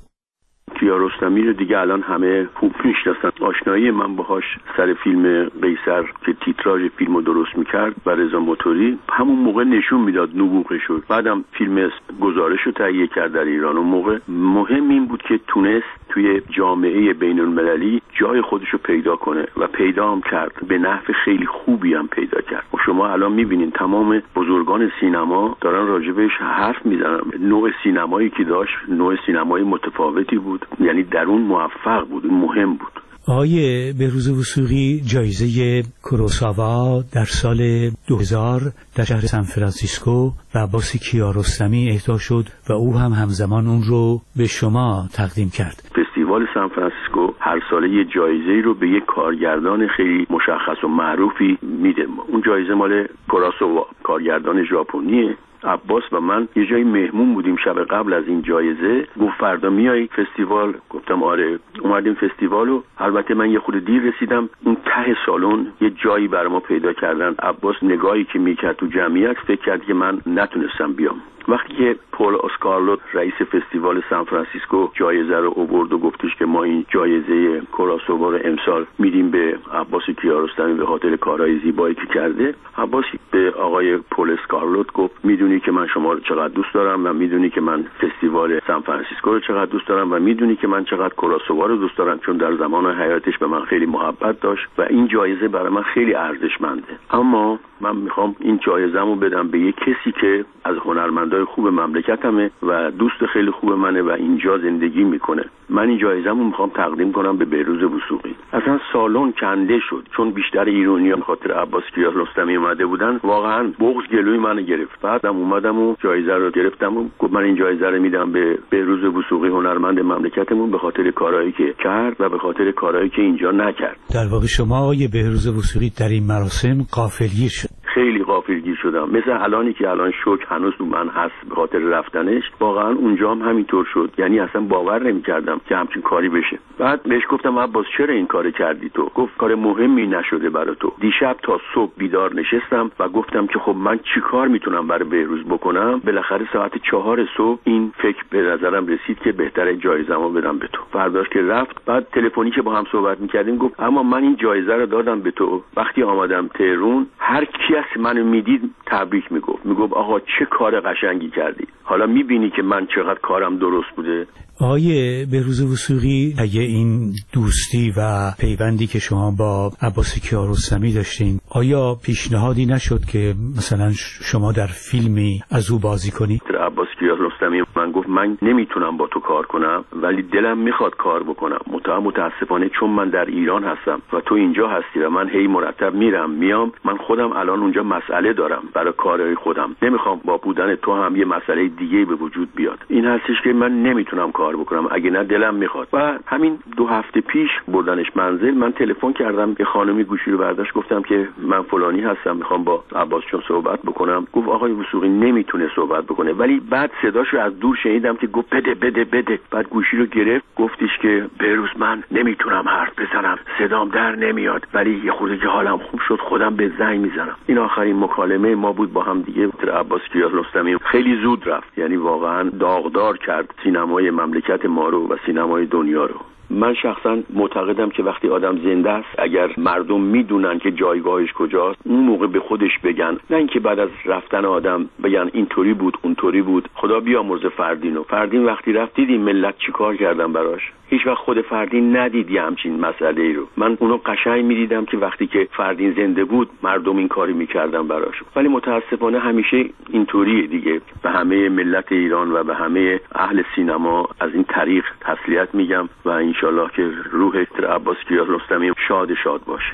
کیارستمی رو دیگه الان همه خوب میشناسن. آشنایی من باهاش سر فیلم قیصر که تیتراژ فیلمو درست میکرد و رضا موتوری، همون موقع نشون میداد نبوغ شد. بعدم فیلم گزارش رو تهیه کرد در ایران. اون موقع مهم این بود که تونست توی جامعه بین المللی جای خودش رو پیدا کنه و پیدا هم کرد. به نحو خیلی خوبی هم پیدا کرد. و شما الان میبینین تمام بزرگان سینما دارن راجبش حرف میزنن. نوع سینمایی که داشت نوع سینمایی متفاوتی بود، یعنی در اون موفق بود، مهم بود. آقای بهروز وثوقی، جایزه کوروساوا در سال 2000 در شهر سان فرانسیسکو به عباس کیارستمی اهدا شد و او هم همزمان اون رو به شما تقدیم کرد. فستیوال سان فرانسیسکو هر ساله یه جایزه رو به یک کارگردان خیلی مشخص و معروفی میده. اون جایزه مال کوروساوا، کارگردان ژاپنیه. عباس و من یه جایی مهمون بودیم شب قبل از این جایزه. گفت فردا میای فستیوال؟ گفتم آره. اومدیم فستیوالو. البته من یه خورده دیر رسیدم. اون ته سالن یه جایی برای ما پیدا کردن. عباس نگاهی که میکرد تو جمعیت فکر کرد که من نتونستم بیام. وقتی که پول اسکارلوت رئیس فستیوال سان فرانسیسکو جایزه رو آورد و گفتش که ما این جایزه کوروساوا رو امسال میدیم به عباس کیارستمی به خاطر کارهای زیبایی که کرده، عباس به آقای پول اسکارلوت گفت میدونی که من شما رو چقدر دوست دارم و میدونی که من فستیوال سان فرانسیسکو رو چقدر دوست دارم و میدونی که من چقدر کوروساوا رو دوست دارم، چون در زمان حیاتش به من خیلی محبت داشت و این جایزه برای من خیلی ارزشمنده. اما من میخوام این جایزه‌مو بدم به یک کسی که از هنرمندای خوب مملکتمه و دوست خیلی خوب منه و اینجا زندگی میکنه. من این جایزه‌مو میخوام تقدیم کنم به بهروز وثوقی. اصلا سالن کنده شد، چون بیشتر ایرانیان خاطر عباس کیارستمی اومده بودن. واقعا بغض گلوی منو گرفت. بعدم اومدم و جایزه رو گرفتم و گفتم من این جایزه رو میدم به بهروز وثوقی، هنرمند مملکتمون، به خاطر کارهایی که کرد و به خاطر کارهایی که اینجا نکرد. در واقع شما آقای بهروز وثوقی در این مراسم غافلگیر شد. خیلی غافلگیر شدم، مثل الانی که الان شوک هنوز تو من هست به خاطر رفتنش. واقعا اونجا هم همینطور شد، یعنی اصلا باور نمی‌کردم که همچین کاری بشه. بعد بهش گفتم عباس چرا این کارو کردی تو؟ گفت کار مهمی نشده برای تو. دیشب تا صبح بیدار نشستم و گفتم که خب من چی کار میتونم برای بهروز بکنم. بالاخره ساعت 4 صبح این فکر به نظرم رسید که بهتره جایزه‌مو بدم به تو. فرداش که رفت، بعد تلفنی که با هم صحبت می‌کردیم گفت اما من این جایزه رو دادم به تو. وقتی آمدم تهران هر کی منو میدید تبریک میگفت آقا چه کار قشنگی کردی. حالا میبینی که من چقدر کارم درست بوده. آقای بهروز وثوقی، اگه این دوستی و پیوندی که شما با عباس کیارستمی داشتین، آیا پیشنهادی نشد که مثلا شما در فیلمی از او بازی کنی؟ عباس کیارستمی من گفت من نمیتونم با تو کار کنم ولی دلم میخواد کار بکنم. متاسفانه چون من در ایران هستم و تو اینجا هستی و من هی مرتب میام، من خودم الان اونجا مسئله دارم برای کارهای خودم. نمیخوام با بودن تو هم یه مسئله دیگه به وجود بیاد. این هستش که من نمیتونم کار بکنم، اگه نه دلم میخواد. و همین 2 هفته پیش بردنش منزل، من تلفن کردم به خانمی، گوشی رو برداشت، گفتم که من فلانی هستم میخوام با عباس چون صحبت بکنم. گفت آقای وثوقی نمیتونه صحبت بکنه، ولی بعد صداش رو از دور شنیدم که گفت بده. بعد گوشی رو گرفت، گفتش که بهروز من نمیتونم حرف بزنم، صدام در نمیاد، ولی یه خورده که حالم خوب شد خودم به زنگ میزنم. این آخرین مکالمه ما بود با هم دیگه. عباس کیارستمی خیلی زود رفت، یعنی واقعا داغدار کرد سینمای مملکت ما رو و سینمای دنیا رو. من شخصا معتقدم که وقتی آدم زنده است، اگر مردم میدونن که جایگاهش کجاست، اون موقع به خودش بگن، نه اینکه بعد از رفتن آدم بگن اینطوری بود اونطوری بود. خدا بیامرزه فردین وقتی رفت دیدی ملت چیکار کردن براش. هیچ وقت خود فردین ندیدی همچین مسئله ای رو. من اونو قشنگ میدیدم که وقتی که فردین زنده بود مردم این کاری میکردن براش، ولی متاسفانه همیشه اینطوریه دیگه. به همه ملت ایران و به همه اهل سینما از این طریق تسلیت میگم و انشالله که روح عباس کیارستمی شاد باشه.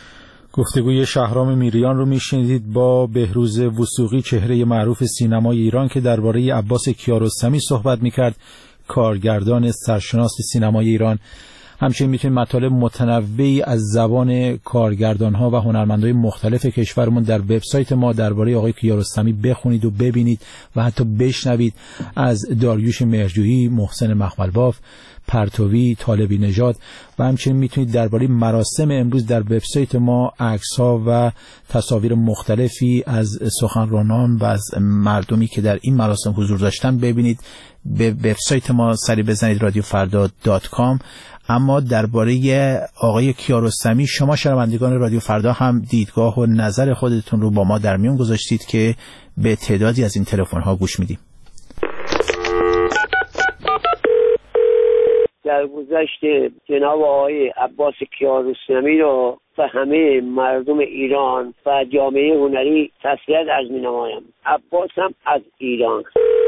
گفتگوی شهرام میریان رو میشنیدید با بهروز وثوقی، چهره معروف سینمای ایران که درباره عباس کیارستمی صحبت میکرد. کارگردان سرشناس سینمای ایران. همچنین میتونید مطالب متنوعی از زبان کارگردان‌ها و هنرمندای مختلف کشورمون در وبسایت ما درباره آقای کیارستمی بخونید و ببینید و حتی بشنوید، از داریوش مهرجویی، محسن مخملباف، پرتوی، طالبی نژاد، و همچنین میتونید درباره مراسم امروز در وبسایت ما عکس‌ها و تصاویر مختلفی از سخنرانان و از مردمی که در این مراسم حضور داشتن ببینید. به وبسایت ما سری بزنید radiofarda.com. اما درباره آقای کیارستمی شما شنوندگان رادیو فردا هم دیدگاه و نظر خودتون رو با ما در میون گذاشتید که به تعدادی از این تلفن‌ها گوش میدیم. در گذشته جناب آقای عباس کیارستمی رو و همه مردم ایران و جامعه هنری تسلیت عرض می‌نمایم. عباس هم از ایران.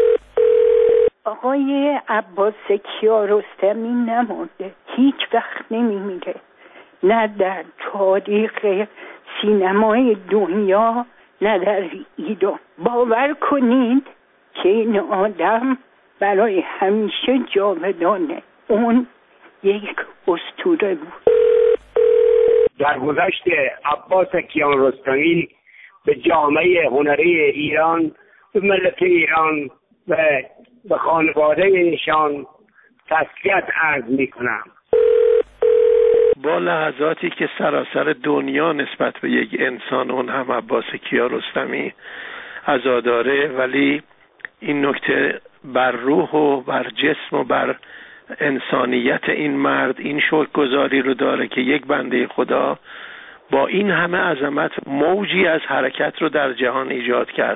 آقای عباس کیارستمی نمرده، هیچ وقت نمیمیره، نه در تاریخ سینمای دنیا نه در ایران. باور کنید که این آدم برای همیشه جاودانه. اون یک اسطوره بود. در گذشت عباس کیارستمی به جامعه هنری ایران، به ملت ایران و به خانواده ایشان تسلیت عرض می کنم. با لحظاتی که سراسر دنیا نسبت به یک انسان، اون هم عباس کیارستمی، عزاداره، ولی این نکته بر روح و بر جسم و بر انسانیت این مرد این شکرگزاری رو داره که یک بنده خدا با این همه عظمت موجی از حرکت رو در جهان ایجاد کرد.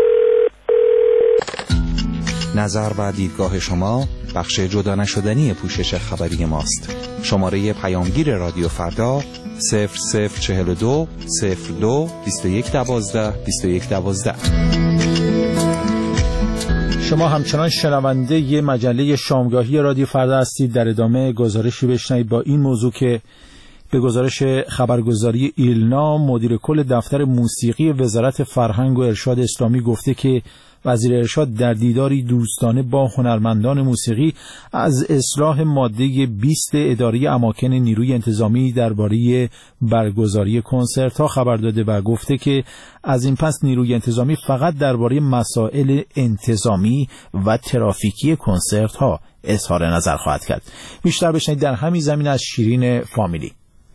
نظر و دیدگاه شما بخش جدا نشدنی پوشش خبری ماست. شماره پیامگیر رادیو فردا 0042 02 21 12 21 12. شما همچنان شنونده ی مجله شامگاهی رادیو فردا هستید. در ادامه گزارشی بشنوید با این موضوع که به گزارش خبرگزاری ایلنا، مدیر کل دفتر موسیقی وزارت فرهنگ و ارشاد اسلامی گفته که وزیر ارشاد در دیداری دوستانه با هنرمندان موسیقی از اصلاح ماده 20 اداره اماکن نیروی انتظامی درباره برگزاری کنسرت‌ها خبر داده و گفته که از این پس نیروی انتظامی فقط درباره مسائل انتظامی و ترافیکی کنسرت‌ها اظهار نظر خواهد کرد. بیشتر بشنوید در همین زمینه از شیرین فامیلی.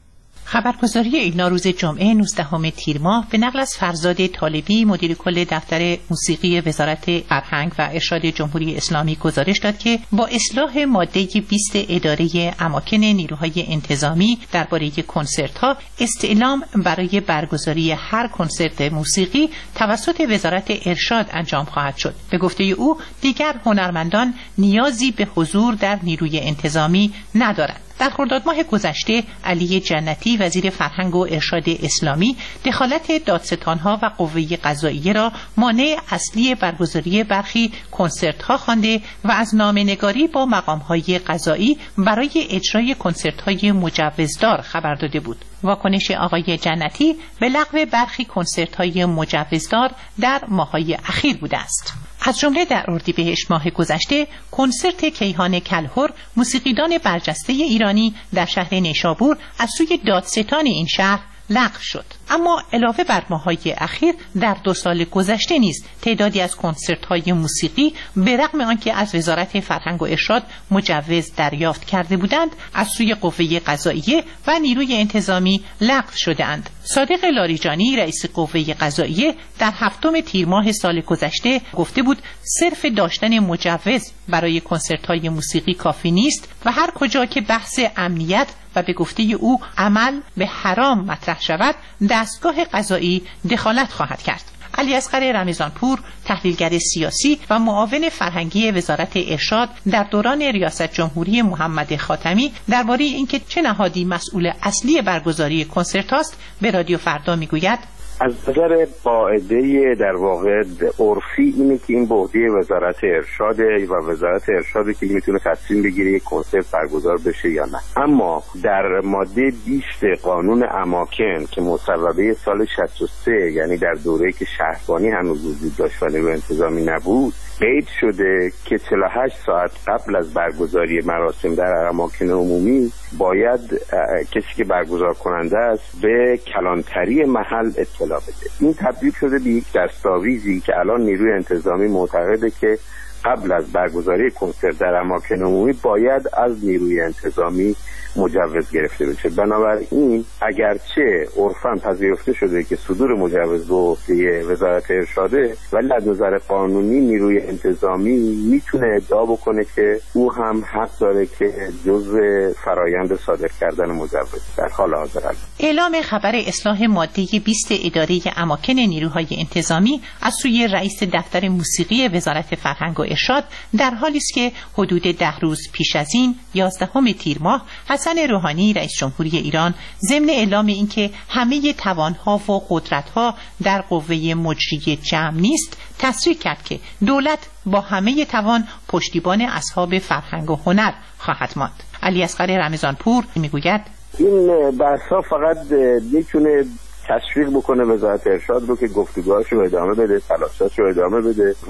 خبرگزاری ایلنا روز جمعه 19 تیر ماه به نقل از فرزاد طالبی، مدیر کل دفتر موسیقی وزارت فرهنگ و ارشاد جمهوری اسلامی گزارش داد که با اصلاح ماده 20 اداره اماکن نیروهای انتظامی درباره کنسرت‌ها، استعلام برای برگزاری هر کنسرت موسیقی توسط وزارت ارشاد انجام خواهد شد. به گفته او دیگر هنرمندان نیازی به حضور در نیروی انتظامی ندارند. در خرداد ماه گذشته علی جنتی وزیر فرهنگ و ارشاد اسلامی دخالت دادستان‌ها و قوه قضاییه را مانع اصلی برگزاری برخی کنسرت‌ها خوانده و از نامه‌نگاری با مقام‌های قضایی برای اجرای کنسرت‌های مجوزدار خبر داده بود. واکنش آقای جنتی به لغو برخی کنسرت‌های مجوزدار در ماه‌های اخیر بوده است. از جمله در اردیبهشت ماه گذشته کنسرت کیهان کلهر، موسیقیدان برجسته ایرانی در شهر نیشابور، از سوی دادستان این شهر لغو شد. اما علاوه بر ماه‌های اخیر در 2 سال گذشته نیز تعدادی از کنسرت‌های موسیقی به رغم آنکه از وزارت فرهنگ و ارشاد مجوز دریافت کرده بودند از سوی قوه قضاییه و نیروی انتظامی لغو شده‌اند. صادق لاریجانی رئیس قوه قضاییه در 7 تیر ماه سال گذشته گفته بود صرف داشتن مجوز برای کنسرت‌های موسیقی کافی نیست و هر کجا که بحث امنیت و به گفته او عمل به حرام مطرح شود، دستگاه قضایی دخالت خواهد کرد. علی اصغر رمضانپور، تحلیلگر سیاسی و معاون فرهنگی وزارت ارشاد در دوران ریاست جمهوری محمد خاتمی درباره اینکه چه نهادی مسئول اصلی برگزاری کنسرت است به رادیو فردا میگوید: از نظر قاعده در واقع عرفی اینه که این به عهده وزارت ارشاد و وزارت ارشاد که میتونه تصمیم بگیره یک کنسرت برگزار بشه یا نه. اما در ماده 20 قانون اماکن که مصوبه سال 63 یعنی در دوره‌ای که شهربانی هنوز وجود داشت و نیروی انتظامی نبود قید شده که 48 ساعت قبل از برگزاری مراسم در اماکن عمومی باید کسی که برگزار کننده است به کلانتری محل اطلاع بده. این تبدیل شده به یک دستاویزی که الان نیروی انتظامی معتقده که قبل از برگزاری کنسرت در اماکن عمومی باید از نیروی انتظامی مجوز گرفته بشه. بنابراین اگرچه عرفاً پذیرفته شده که صدور مجوز به عهده وزارت ارشاده، ولی از نظر قانونی نیروی انتظامی میتونه ادعا بکنه که او هم حق داره که جزء فرایند صادر کردن مجوز در حال حاضر است. اعلام خبر اصلاح ماده 20 اداره اماکن نیروهای انتظامی از سوی رئیس دفتر موسیقی وزارت فرهنگ و ارشاد در حالی است که حدود 10 روز پیش از این 11 تیر ماه حسن روحانی رئیس جمهوری ایران ضمن اعلام اینکه همه توانها و قدرتها در قوه مجریه جمع نیست تصریح کرد که دولت با همه توان پشتیبان اصحاب فرهنگ و هنر خواهد ماند. علی اصغر رمضانپور میگوید این بحثا فقط میتونه تشویق بکنه وزارت ارشاد رو که گفتگوهاشو ادامه بده، تلاشاشو ادامه بده و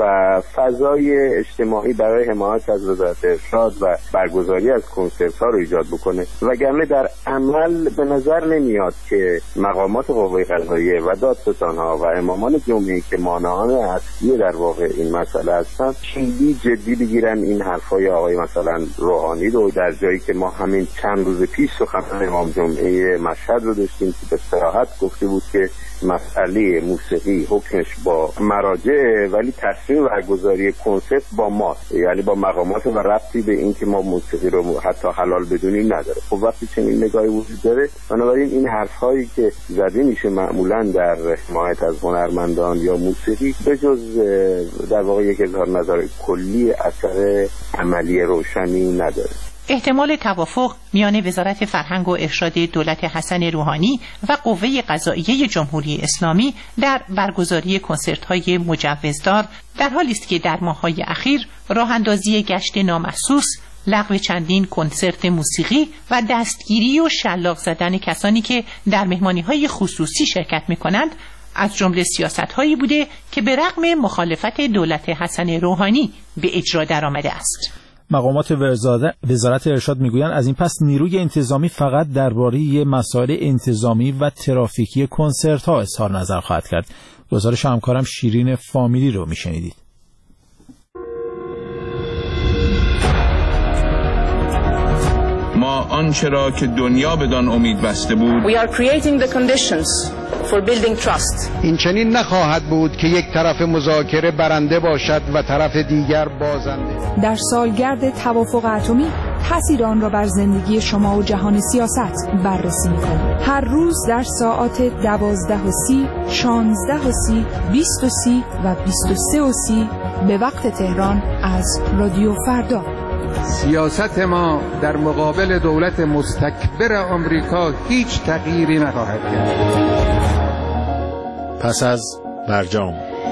فضای اجتماعی برای حمایت از وزارت ارشاد و برگزاری از کنسرت ها رو ایجاد بکنه. وگرنه در عمل به نظر نمیاد که مقامات قوه قضاییه و دادستان‌ها و امامان جمعی که مانعان اصلی در واقع این مسئله هستن خیلی جدی بگیرن این حرفای آقای مثلا روحانی رو، در جایی که ما همین چند روز پیش سخنرانی امام جمعه مشهد رو داشتیم که به صراحت گفته بود که مسئله موسیقی حکمش با مراجع ولی تصمیم برگزاری کنسرت با ما، یعنی با مقامات و ربطی به این که ما موسیقی رو حتی حلال بدونیم نداره. خب وقتی چنین نگاهی وجود داره، بنابراین این حرفایی که زده میشه معمولا در حمایت از هنرمندان یا موسیقی به جز در واقع یک اظهار نظر کلی اثر عملی روشنی نداره. احتمال توافق میان وزارت فرهنگ و ارشاد دولت حسن روحانی و قوه قضاییه جمهوری اسلامی در برگزاری کنسرت‌های مجوزدار در حالی است که در ماه‌های اخیر راه‌اندازی گشت نامحسوس، لغو چندین کنسرت موسیقی و دستگیری و شلاق زدن کسانی که در مهمانی‌های خصوصی شرکت می‌کنند از جمله سیاست‌هایی بوده که به رغم مخالفت دولت حسن روحانی به اجرا درآمده است. مقامات وزارت ارشاد میگویند از این پس نیروی انتظامی فقط درباره مسائل انتظامی و ترافیکی کنسرت ها اظهار نظر خواهد کرد. گزارش همکارم شیرین فامیلی رو میشنیدید. ما آنچه را که دنیا بدان امید بسته بود We are creating the conditions for building trust. این چنین نخواهد بود که یک طرف مذاکره برنده باشد و طرف دیگر بازنده. در سالگرد توافق اتمی تأثیر آن را بر زندگی شما و جهان سیاست بررسی می‌کنیم. هر روز در ساعات 12:30، 16:30، 20:30 و 23:30 به وقت تهران از رادیو فردا. سیاست ما در مقابل دولت مستکبر آمریکا هیچ تغییری نخواهد کرد. پس از برجام.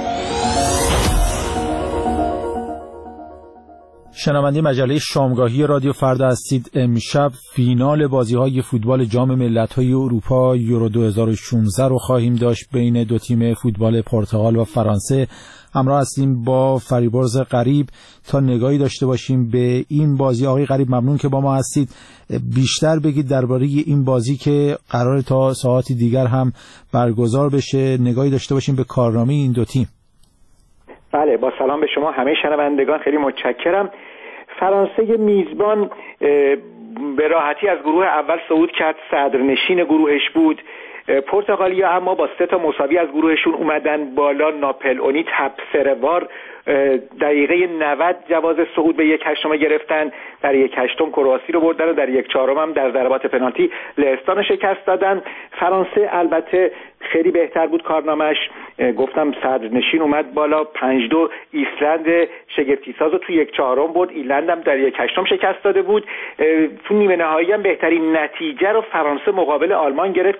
شنونده مجله شامگاهی رادیو فردا هستید. امشب فینال بازی‌های فوتبال جام ملت‌های اروپا یورو 2016 رو خواهیم داشت بین دو تیم فوتبال پرتغال و فرانسه. همراه هستیم با فریبرز غریب تا نگاهی داشته باشیم به این بازی. آقای غریب ممنون که با ما هستید. بیشتر بگید درباره این بازی که قرار تا ساعتی دیگر هم برگزار بشه، نگاهی داشته باشیم به کارنامه این دو تیم. بله، با سلام به شما همه شنوندگان، خیلی متشکرم. فرانسه میزبان به راحتی از گروه اول صعود کرد، صدرنشین گروهش بود. پرتغالیا اما با 3 مساوی از گروهشون اومدن بالا. ناپل اونی تبصره‌وار دقیقه 90 جواز صعود به 1/8 گرفتن. در 1/8 کرواسی رو بردن و در 1/4 هم در ضربات پنالتی لهستان شکست دادن. فرانسه البته خیلی بهتر بود کارنامه‌اش. گفتم صدرنشین اومد بالا، 5-2 ایسلند شگفتی‌ساز رو تو 1/4 برد. ایرلند هم در 1/8 شکست داده بود. تو نیمه نهایی هم بهترین نتیجه رو فرانسه مقابل آلمان گرفت که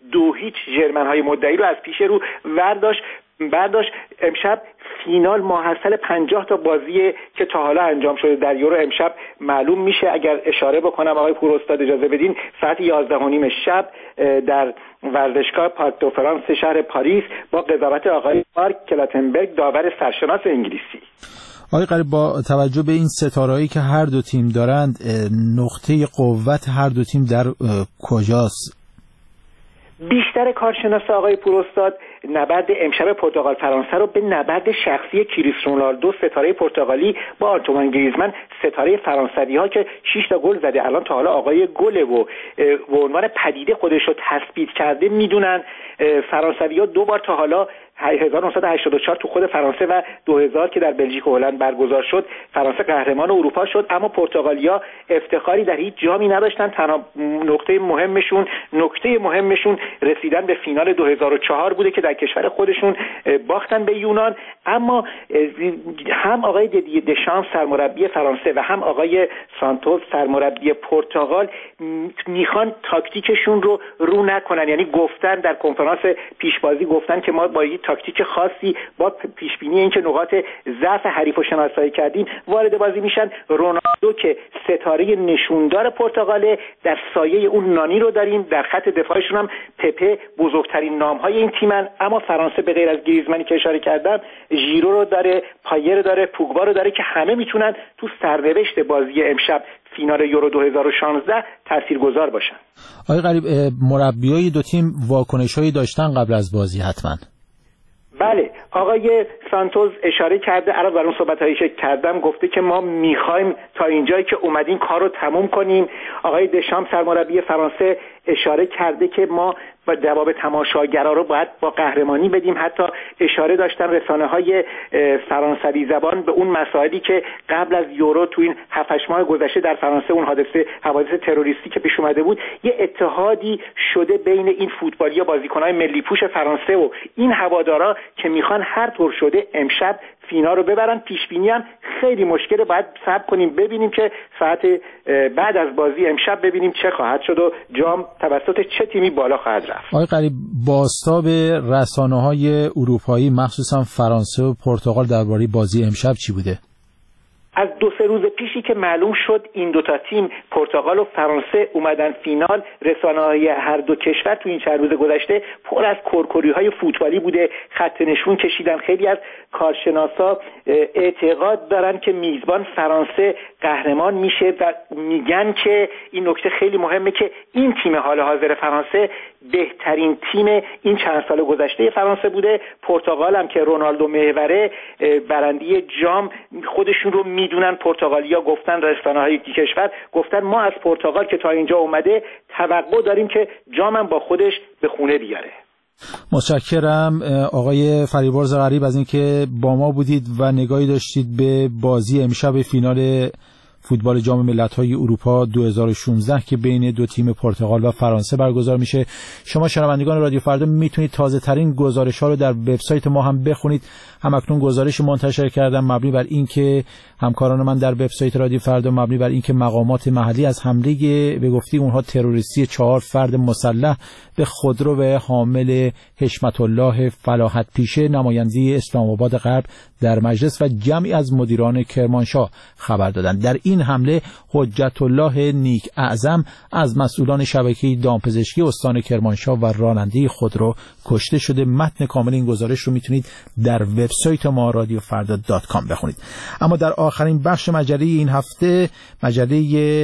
2-0 ژرمن‌های مدعی رو از پیش رو برداشت. امشب فینال ماحصل 50 تا بازی که تا حالا انجام شده در یورو امشب معلوم میشه. اگر اشاره بکنم آقای پوراستاد اجازه بدین، ساعت 11:30 شب در ورزشگاه پارک دو فرانس شهر پاریس با قضاوت آقای مارک کلاتنبرگ داور سرشناس انگلیسی. آقای غریب، با توجه به این ستارهایی که هر دو تیم دارند، نقطه قوت هر دو تیم در کجاست؟ بیشتر کارشناس آقای پوراستاد نبرد امشب پرتغال فرانسه رو به نبرد شخصی کریستیانو رونالدو ستاره پرتغالی با آنتوان گریزمان ستاره فرانسوی ها که 6 تا گل زده، الان تا حالا آقای گله و به عنوان پدیده خودش رو تثبیت کرده میدونن. فرانسوی ها 2 بار تا حالا 1984 تو خود فرانسه و 2000 که در بلژیک و هلند برگزار شد فرانسه قهرمان اروپا شد، اما پرتغالیا افتخاری در هیچ جامی نداشتن. تنها نکته مهمشون رسیدن به فینال 2004 بوده که در کشور خودشون باختن به یونان. اما هم آقای دیدیه دشام سرمربی فرانسه و هم آقای سانتوس سرمربی پرتغال میخوان تاکتیکشون رو نکنن، یعنی گفتن در کنفرانس پیشبازی گفتن که ما با تاکتیک خاصی با پیشبینی اینکه نقاط ضعف حریف رو شناسایی کردیم وارد بازی میشن. رونالدو که ستاره نشوندار پرتغاله، در سایه اون نانی رو داریم، در خط دفاعشون هم پپه بزرگترین نام‌های این تیمن، اما فرانسه به غیر از گریزمانی که اشاره کردم ژیرو رو داره، پایر رو داره، پوگبا رو داره که همه میتونن تو سرنوشت بازی امشب فینال یورو 2016 تاثیرگذار باشن. آقای غریب، مربیای دو تیم واکنش‌هایی داشتن قبل از بازی حتما؟ بله، آقای سانتوس اشاره کرده، علاوه بر اون صحبتایی که کردم گفته که ما میخوایم تا اینجایی که اومدیم کار رو تموم کنیم. آقای دشام سرمربی فرانسه اشاره کرده که ما با جواب تماشاگرها رو باید با قهرمانی بدیم. حتی اشاره داشتن رسانه‌های فرانسوی زبان به اون مسائلی که قبل از یورو تو این 7-8 ماه گذشته در فرانسه اون حوادث تروریستی که پیش اومده بود، یه اتحادی شده بین این فوتبالیا بازیکن‌های ملی پوش فرانسه و این هوادارا که میخوان هر طور شده امشب فینال رو ببرن. پیش بینی هم خیلی مشکله، باید صبر کنیم ببینیم که ساعت بعد از بازی امشب ببینیم چه خواهد شد و جام توسط چه تیمی بالا خواهد رفت. آقای غریب، بازتاب رسانه‌های اروپایی مخصوصا فرانسه و پرتغال درباره بازی امشب چی بوده؟ از 2-3 روز پیشی که معلوم شد این دوتا تیم پرتغال و فرانسه اومدن فینال، رسانه‌های هر دو کشور تو این چند روز گذشته پر از کرکری‌های فوتبالی بوده، خط نشون کشیدن. خیلی از کارشناسا اعتقاد دارن که میزبان فرانسه قهرمان میشه و میگن که این نکته خیلی مهمه که این تیم حال حاضر فرانسه بهترین تیم این چند سال گذشته فرانسه بوده. پرتغال هم که رونالدو محوره برنده جام خودشون رو میدونن. پرتغالیا گفتن، رسانه‌های کشور گفتن ما از پرتغال که تا اینجا اومده توقع داریم که جام هم با خودش به خونه بیاره. متشکرم آقای فریبرز غریب از اینکه با ما بودید و نگاهی داشتید به بازی امشب فینال فوتبال جام ملت‌های اروپا 2016 که بین دو تیم پرتغال و فرانسه برگزار میشه. شما شنوندگان رادیو فردا میتونید تازه ترین گزارش‌ها رو در وبسایت ما هم بخونید. همکنون گزارش منتشر کردم مبنی بر اینکه همکاران من در وبسایت رادیو فردا مبنی بر اینکه مقامات محلی از حمله به گفته اونها تروریستی 4 فرد مسلح به خودرو و حامل حشمت الله فلاحت پیشه نماینده اسلام آباد غرب در مجلس و جمعی از مدیران کرمانشاه خبر دادند. در این حمله حجت الله نیک اعظم از مسئولان شبکه دامپزشکی استان کرمانشاه و راننده خودرو کشته شده. متن کامل این گزارش رو میتونید در وبسایت ما radiofarda.com بخونید. اما در آخرین بخش مجله این هفته، مجله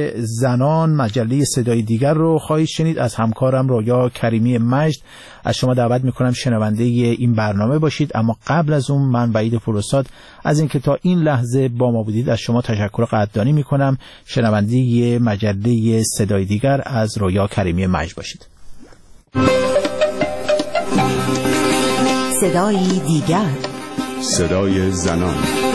زنان، مجله صدای دیگر رو خواهید شنید از همکارم رویا کریمی مجد. از شما دعوت میکنم شنونده این برنامه باشید، اما قبل از اون من وحید پوراستاد از اینکه تا این لحظه با ما بودید از شما تشکر قدردانی میکنم. شنونده مجله صدای دیگر از رویا کریمی مجد باشید. صدای دیگر، صدای زنان.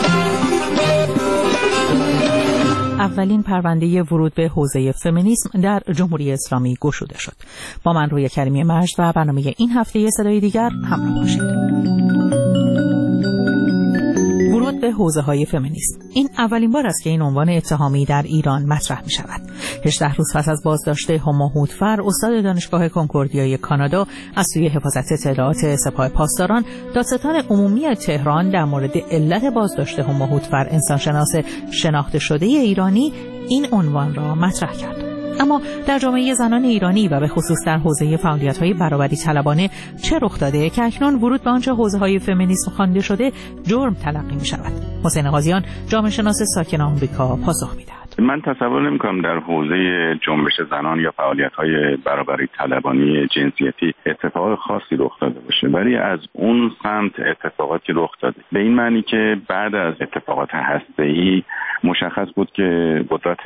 اولین پرونده ورود به حوزه فمینیسم در جمهوری اسلامی گشوده شد. با من رویا کریمی مجد و برنامه این هفته صدای دیگر همراه باشید. ورود به به حوزه‌های فمینیسم. این اولین بار است که این عنوان اتهامی در ایران مطرح می‌شود. 18 روز پس از بازداشت هما هودفر، استاد دانشگاه کنکوردیای کانادا، از سوی حفاظت اطلاعات سپاه پاسداران، دادستان عمومی تهران در مورد علت بازداشت هما هودفر، انسانشناس شناخته شده ایرانی، این عنوان را مطرح کرد. اما در جامعه زنان ایرانی و به خصوص در حوزه فعالیت‌های برابری طلبانه چه رخ داده که اکنون ورود به آنچه حوزه‌های فمینیسم خوانده شده جرم تلقی می‌شود؟ حسین قاضیان، جامعه شناس ساکن آمریکا، پاسخ می‌دهد. من تصور نمی‌کنم در حوزه جنبش زنان یا فعالیت‌های برابری طلبانی جنسیتی اتفاق خاصی رخ داده باشه، ولی از اون سمت اتفاقاتی رخ داده، به این معنی که بعد از اتفاقات هسته‌ای مشخص بود که قدرت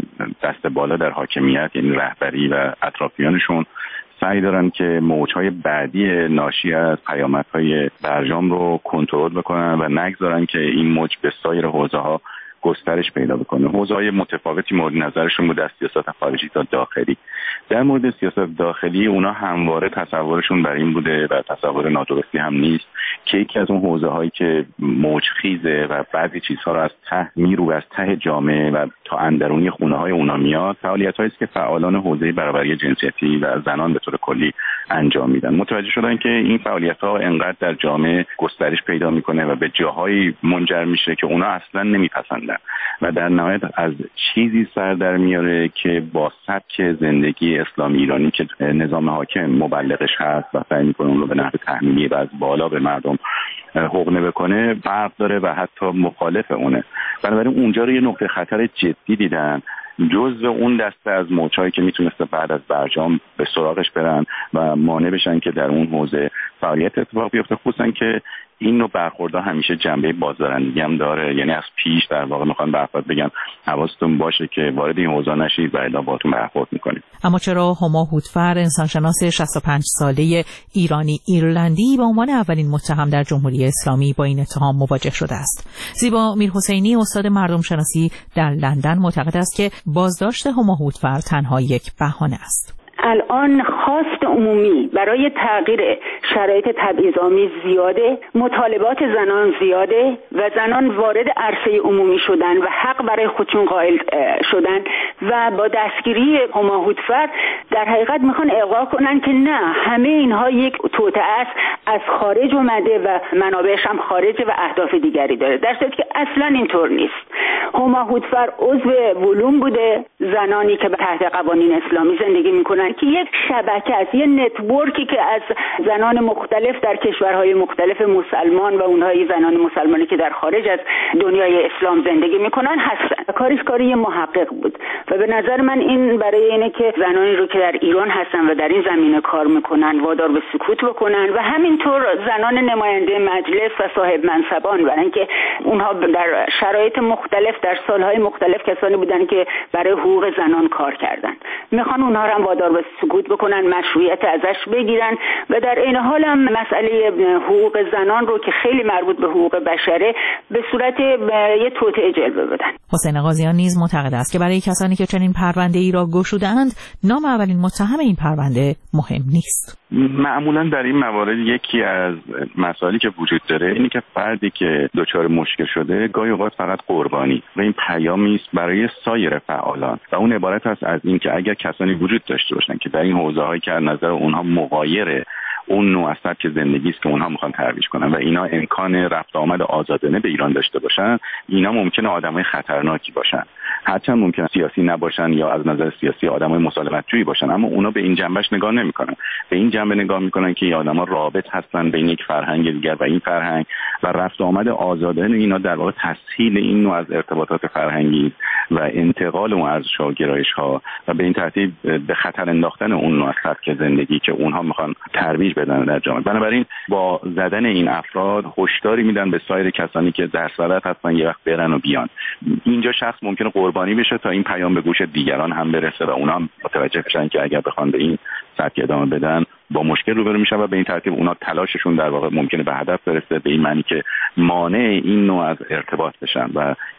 دست بالا در حاکمیت، یعنی رهبری و اطرافیانشون، سعی دارن که موجهای بعدی ناشی از پیامدهای برجام رو کنترل بکنن و نگذارن که این موج به سایر حوزه‌ها گسترش پیدا بکنه. حوزه‌های متفاوتی مورد نظرشون بود، از سیاست خارجی تا داخلی. در مورد سیاست داخلی اونا همواره تصورشون بر این بوده و تصور نادرستی هم نیست که یکی از اون حوزه‌هایی که موجخیزه و بعضی چیزها رو از ته میرو، از ته جامعه و تا اندرونی خونه‌های اونا میاد، فعالیت‌هایی است که فعالان حوزه برابری جنسیتی و زنان به طور کلی انجام میدن. متوجه شدن که این فعالیت‌ها انقدر در جامعه گسترش پیدا میکنه و به جاهایی منجر میشه که اونا اصلاً نمیپسندن و در نهایت از چیزی سر در میاره که با سبک زندگی اسلامی ایرانی که نظام حاکم مبلغش هست و سعی میکنه اون رو به نحو تحمیلی و از بالا به مردم حقنه بکنه فرق داره و حتی مخالف اونه. بنابراین اونجا رو یه نقطه خطر جدی دیدن، جزء اون دسته از موجهایی که میتونسته بعد از برجام به سراغش برن و مانع بشن که در اون حوزه فعالیت اتفاق بیفته، خصوصا که این نوع برخوردها همیشه جنبه بازدارندگی هم داره، یعنی از پیش در واقع میخوان برخورد بگن حواستون باشه که وارد این حوزه نشید و الا باهاتون برخورد میکنیم. اما چرا هما هودفر، انسانشناس 65 ساله ایرانی ایرلندی، به عنوان اولین متهم در جمهوری اسلامی با این اتهام مواجه شده است؟ زیبا میرحسینی، استاد مردم شناسی در لندن، معتقد است که بازداشت هما هودفر تنها یک بهانه است. الان خواست عمومی برای تغییر شرایط تبعیض‌آمیز زیاده، مطالبات زنان زیاده و زنان وارد عرصه عمومی شدن و حق برای خودشون قائل شدن و با دستگیری هما هودفر در حقیقت میخوان القا کنن که نه، همه اینها یک توطئه است، از خارج اومده و منابعش هم خارجه و اهداف دیگری داره، در صورتی که اصلا اینطور نیست. هما هودفر عضو ولوم بوده، زنانی که تحت قوانین اسلامی زندگی میکنن که یک شبکه است، یه نتورکی که از زنان مختلف در کشورهای مختلف مسلمان و اونهای زنان مسلمانی که در خارج از دنیای اسلام زندگی میکنن هستن. کاریش کاری محقق بود و به نظر من این برای اینه که زنانی رو که در ایران هستن و در این زمینه کار میکنن وادار به سکوت بکنن و همینطور زنان نماینده مجلس و صاحب منصبان، برای اینکه اونها در شرایط مختلف در سالهای مختلف کسانی بودن که برای حقوق زنان کار کردن، میخوان اونها رو هم وادار به سکوت بکنن، مشروعیت ازش بگیرن و در این حال هم مسئله حقوق زنان رو که خیلی مربوط به حقوق بشره به صورت یه توطئه جلوه بدن. حسین قاضیان نیز معتقد است که برای کسانی که چنین پرونده‌ای را گشوده‌اند، نام اولین متهم این پرونده مهم نیست. معمولا در این موارد یکی از مسائلی که وجود داره اینه که فردی که دچار مشکل شده گاهی اوقات فقط قربانی و این پیامی است برای سایر فعالان و اون عبارت است از این که اگر کسانی وجود داشته باشن که در این حوزه‌هایی که از نظر اونها مغایر اون نوع از سبک زندگی است که اونها میخوان ترویج کنن و اینا امکان رفت آمد آزادانه به ایران داشته باشن، اینا ممکنه آدمای خطرناکی باشن، هرچند ممکنه سیاسی نباشن یا از نظر سیاسی آدمای مسالمت‌جویی باشن، اما اونا به این جنبش نگاه نمیکنن، به این جنبه نگاه میکنن که این آدما رابط هستن بین یک فرهنگ دیگر و این فرهنگ و رفت آمد آزادانه اینا در واقع تسهیل این نوع از ارتباطات فرهنگی و انتقال اون ارزش‌ها و به این ترتیب به خطر انداختن اون نوع از سبک زندگی که اونها میخوان ترویج بدن در جامعه. بنابراین با زدن این افراد هشداری میدن به سایر کسانی که در صدد هستن یه وقت برن و بیان. اینجا شخص ممکنه قربانی بشه تا این پیام به گوش دیگران هم برسه و اونا هم متوجه بشن که اگر بخوان به این سبک ادامه بدن با مشکل روبرو میشن و به این ترتیب اونا تلاششون در واقع ممکنه به هدف برسه، به این معنی که مانع این نوع از ارتباط بشن و یک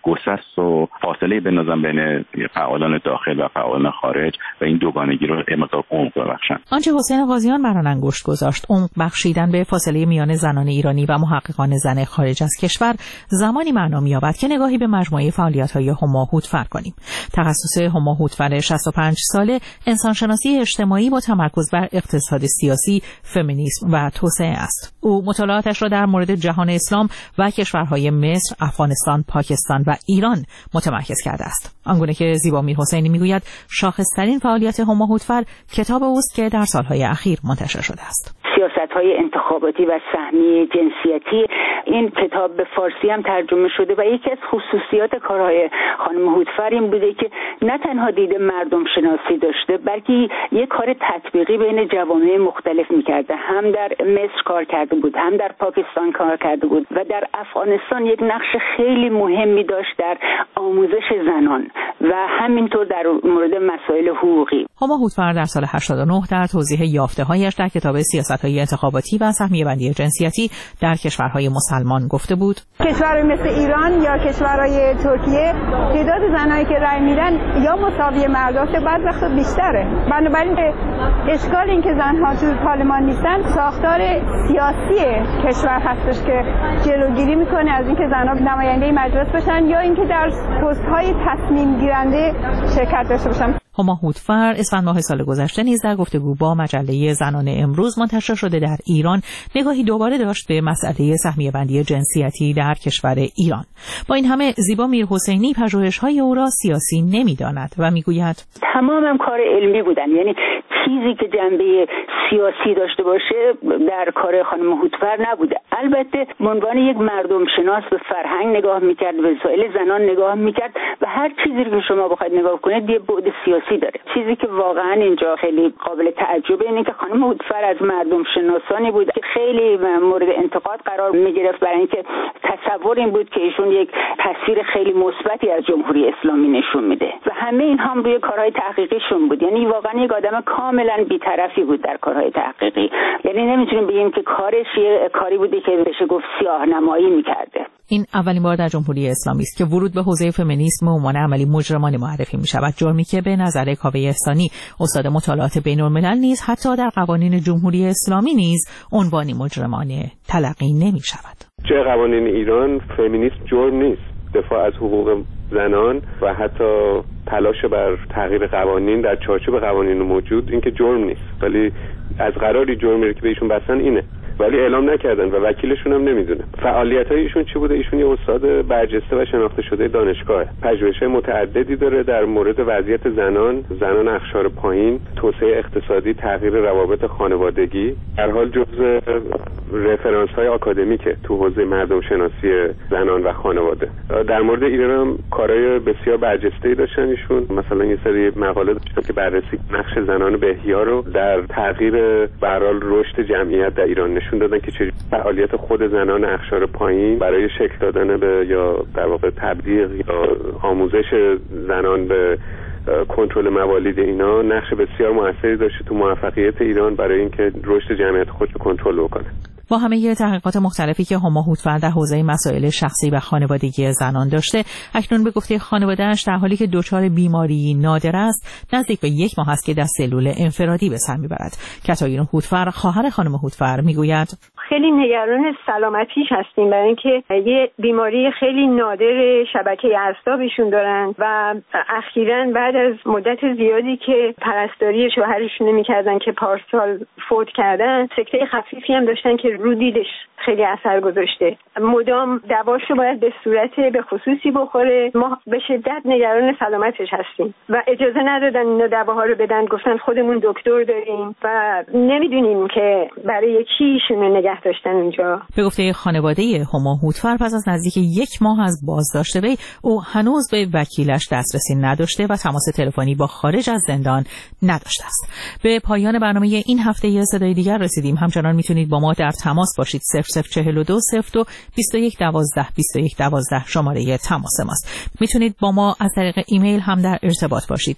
گسست و فاصله بندازن بین فعالان داخل و فعالان خارج و این دوگانگی رو مقدار عمق ببخشن. آنچه حسین قاضیان بر آن انگشت گذاشت، عمق بخشیدن به فاصله میان زنان ایرانی و محققان زن خارج از کشور، زمانی معنا می‌یابد که نگاهی به مجموعه فعالیت‌های هما هودفر کنیم. تخصص هما هودفر 65 ساله انسانشناسی اجتماعی با تمرکز بر اقتصاد سیاسی، فمینیسم و توسعه است. او مطالعاتش را در مورد جهان اسلام و کشورهای مصر، افغانستان، پاکستان و ایران متمرکز کرده است. آنگونه که زیبا میرحسینی میگوید شاخص‌ترین فعالیت هما هودفر کتاب اوست که در سالهای اخیر منتشر شده است. سیاست‌های انتخاباتی و سهمی جنسیتی. این کتاب به فارسی هم ترجمه شده و یکی از خصوصیات کارهای خانم هودفر این بوده که نه تنها دید مردم شناسی داشته، بلکه یک کار تطبیقی بین جوامع مختلف می‌کرده. هم در مصر کار کرده بود، هم در پاکستان کار کرده بود و در افغانستان یک نقش خیلی مهمی داشت در آموزش زنان و همینطور در مورد مسائل حقوقی. هما هودفر در سال 89 در توضیح یافته‌هایش در کتاب سیاست‌های انتخاباتی و سهمیه بندی جنسیتی در کشورهای مسلمان گفته بود: کشورهای مثل ایران یا کشورهای ترکیه تعداد زنایی که رأی میدن یا مساوی مرداست یا بعضی وقتا بیشتره. بنابراین اشکال این که زنها تو پارلمان نیستن ساختار سیاسی کشور هستش که جلوگیری میکنه از اینکه زنها نماینده مجلس باشن یا اینکه در پست‌های تصمیم گیرنده شرکت داشته باشن. هما هودفر اسفند ماه سال گذشته نیز در گفتگو با مجله زنان امروز منتشر شده در ایران نگاهی دوباره داشت به مسئله سهمیه بندی جنسیتی در کشور ایران. با این همه زیبا میرحسینی پژوهش‌های او را سیاسی نمی‌داند و میگوید تمامم کار علمی بودن، یعنی چیزی که جنبه سیاسی داشته باشه در کار خانم هودفر نبوده. البته به عنوان یک مردم شناس به فرهنگ نگاه می‌کرد، به مسائل زنان نگاه می‌کرد و هر چیزی که شما بخواید نگاه کنید یه بعد سیاسی داره. چیزی که واقعا اینجا خیلی قابل تعجبه اینه که خانم هودفر از مردم شناسانی بود که خیلی مورد انتقاد قرار می‌گرفت برای اینکه تصور این بود که ایشون یک تاثیر خیلی مثبتی از جمهوری اسلامی نشون میده و همه اینها هم روی کارهای تحقیقیشون بود. یعنی واقعا یک آدم کاملا بی‌طرفی بود در کارهای تحقیقی. یعنی نمیتونیم بگیم که کارش یه کاری بوده که بشه گفت سیاه‌نمایی می‌کرده. این اولین بار در جمهوری اسلامی است که ورود به حوزه فمینیسم به عنوان عملی مجرمانه معرفی می‌شود، جرمی که به نظر کاوه احسانی استاد مطالعات بین‌الملل نیز حتی در قوانین جمهوری اسلامی نیز عنوانی مجرمانه تلقی نمی‌شود. جای قوانین ایران فمینیسم جرم نیست. دفاع از حقوق زنان و حتی تلاش بر تغییر قوانین در چارچوب قوانین موجود این که جرم نیست، ولی از قراری جرمی که بهشون بستن اینه، ولی اعلام نکردن و وکیلشون هم نمیدونه. فعالیت‌های ایشون چی بوده؟ ایشون یه استاد برجسته و شناخته شده دانشگاه، پژوهش‌های متعددی داره در مورد وضعیت زنان اقشار پایین، توسعه اقتصادی، تغییر روابط خانوادگی، در حال جزء رفرانس‌های آکادمیکه تو حوزه مردم شناسی زنان و خانواده. در مورد ایران هم کارهای بسیار برجسته‌ای داشتن ایشون. مثلا یه سری مقاله داشتن که بررسی نقش زنان به احیا رو در تغییر به هر حال رشد جمعیت در ایران نشون دادن که چه فعالیت خود زنان اقشار پایین برای شکل دادن به یا در واقع تبلیغ یا آموزش زنان به کنترل موالید اینا نقش بسیار موثری داشته تو موفقیت ایران برای اینکه رشد جمعیت خود رو کنترل بکنه. با همه تحقیقات مختلفی که هما هودفر در حوزه مسائل شخصی و خانوادگی زنان داشته، اکنون به گفته خانواده‌اش در حالی که دچار بیماری نادر است، نزدیک به 1 ماه است که در سلول انفرادی به سر میبرد. کاترین هودفر، خواهر خانم هودفر، میگوید خیلی نگران سلامتیش هستیم برای اینکه یه بیماری خیلی نادر شبکه اعصابشون دارن و اخیراً بعد از مدت زیادی که پرستاری شوهرشون نمی‌کردن که پارسال فوت کردن، سکته خفیفی هم داشتن که رو دیدش خیلی اثر گذاشته. مدام دواشو باید به صورت به خصوصی بخوره. ما به شدت نگران سلامتش هستیم و اجازه ندادن اینا دواها رو بدن، گفتن خودمون دکتر داریم و نمیدونیم که برای کی ایشونو نگه داشتن اونجا. به گفته خانواده هما هودفر، پس از نزدیک 1 ماه از بازداشت وی، او هنوز به وکیلش دسترسی نداشته و تماس تلفنی با خارج از زندان نداشته است. به پایان برنامه این هفته یه صدای دیگر رسیدیم. همچنان میتونید با ما در تماس باشید. 0042 02 21 12 21 12 شماره تماس ماست. میتونید با ما از طریق ایمیل هم در ارتباط باشید.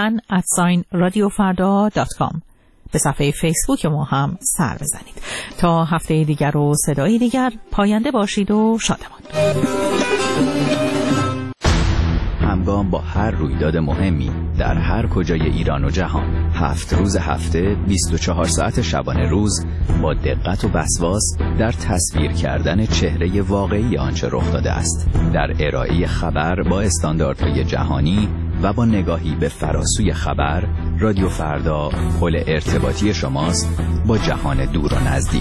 zan@radiofarda.com. به صفحه فیسبوک ما هم سر بزنید. تا هفته دیگر و صدای دیگر، پاینده باشید و شادمان. هنگام با هر رویداد مهمی در هر کجای ایران و جهان. 7 روز هفته، 24 ساعت شبانه روز، با دقت و وسواس در تصویر کردن چهره واقعی آنچه رخ داده است. در ارائه خبر با استانداردهای جهانی و با نگاهی به فراسوی خبر، رادیو فردا پل ارتباطی شماست با جهان دور و نزدیک.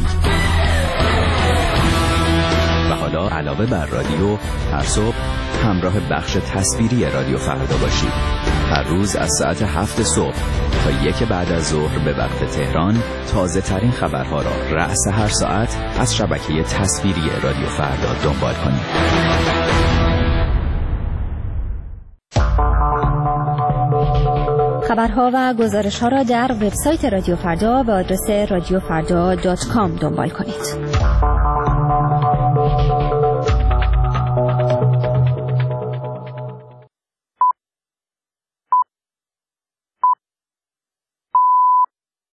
و حالا علاوه بر رادیو، هر صبح همراه بخش تصویری رادیو فردا باشید. هر روز از ساعت 7 صبح تا 1 بعد از ظهر به وقت تهران تازه ترین خبرها را رأس هر ساعت از شبکه تصویری رادیو فردا دنبال کنید. خبرها و گزارش‌ها را در وبسایت رادیو فردا به آدرس radiofarda.com دنبال کنید.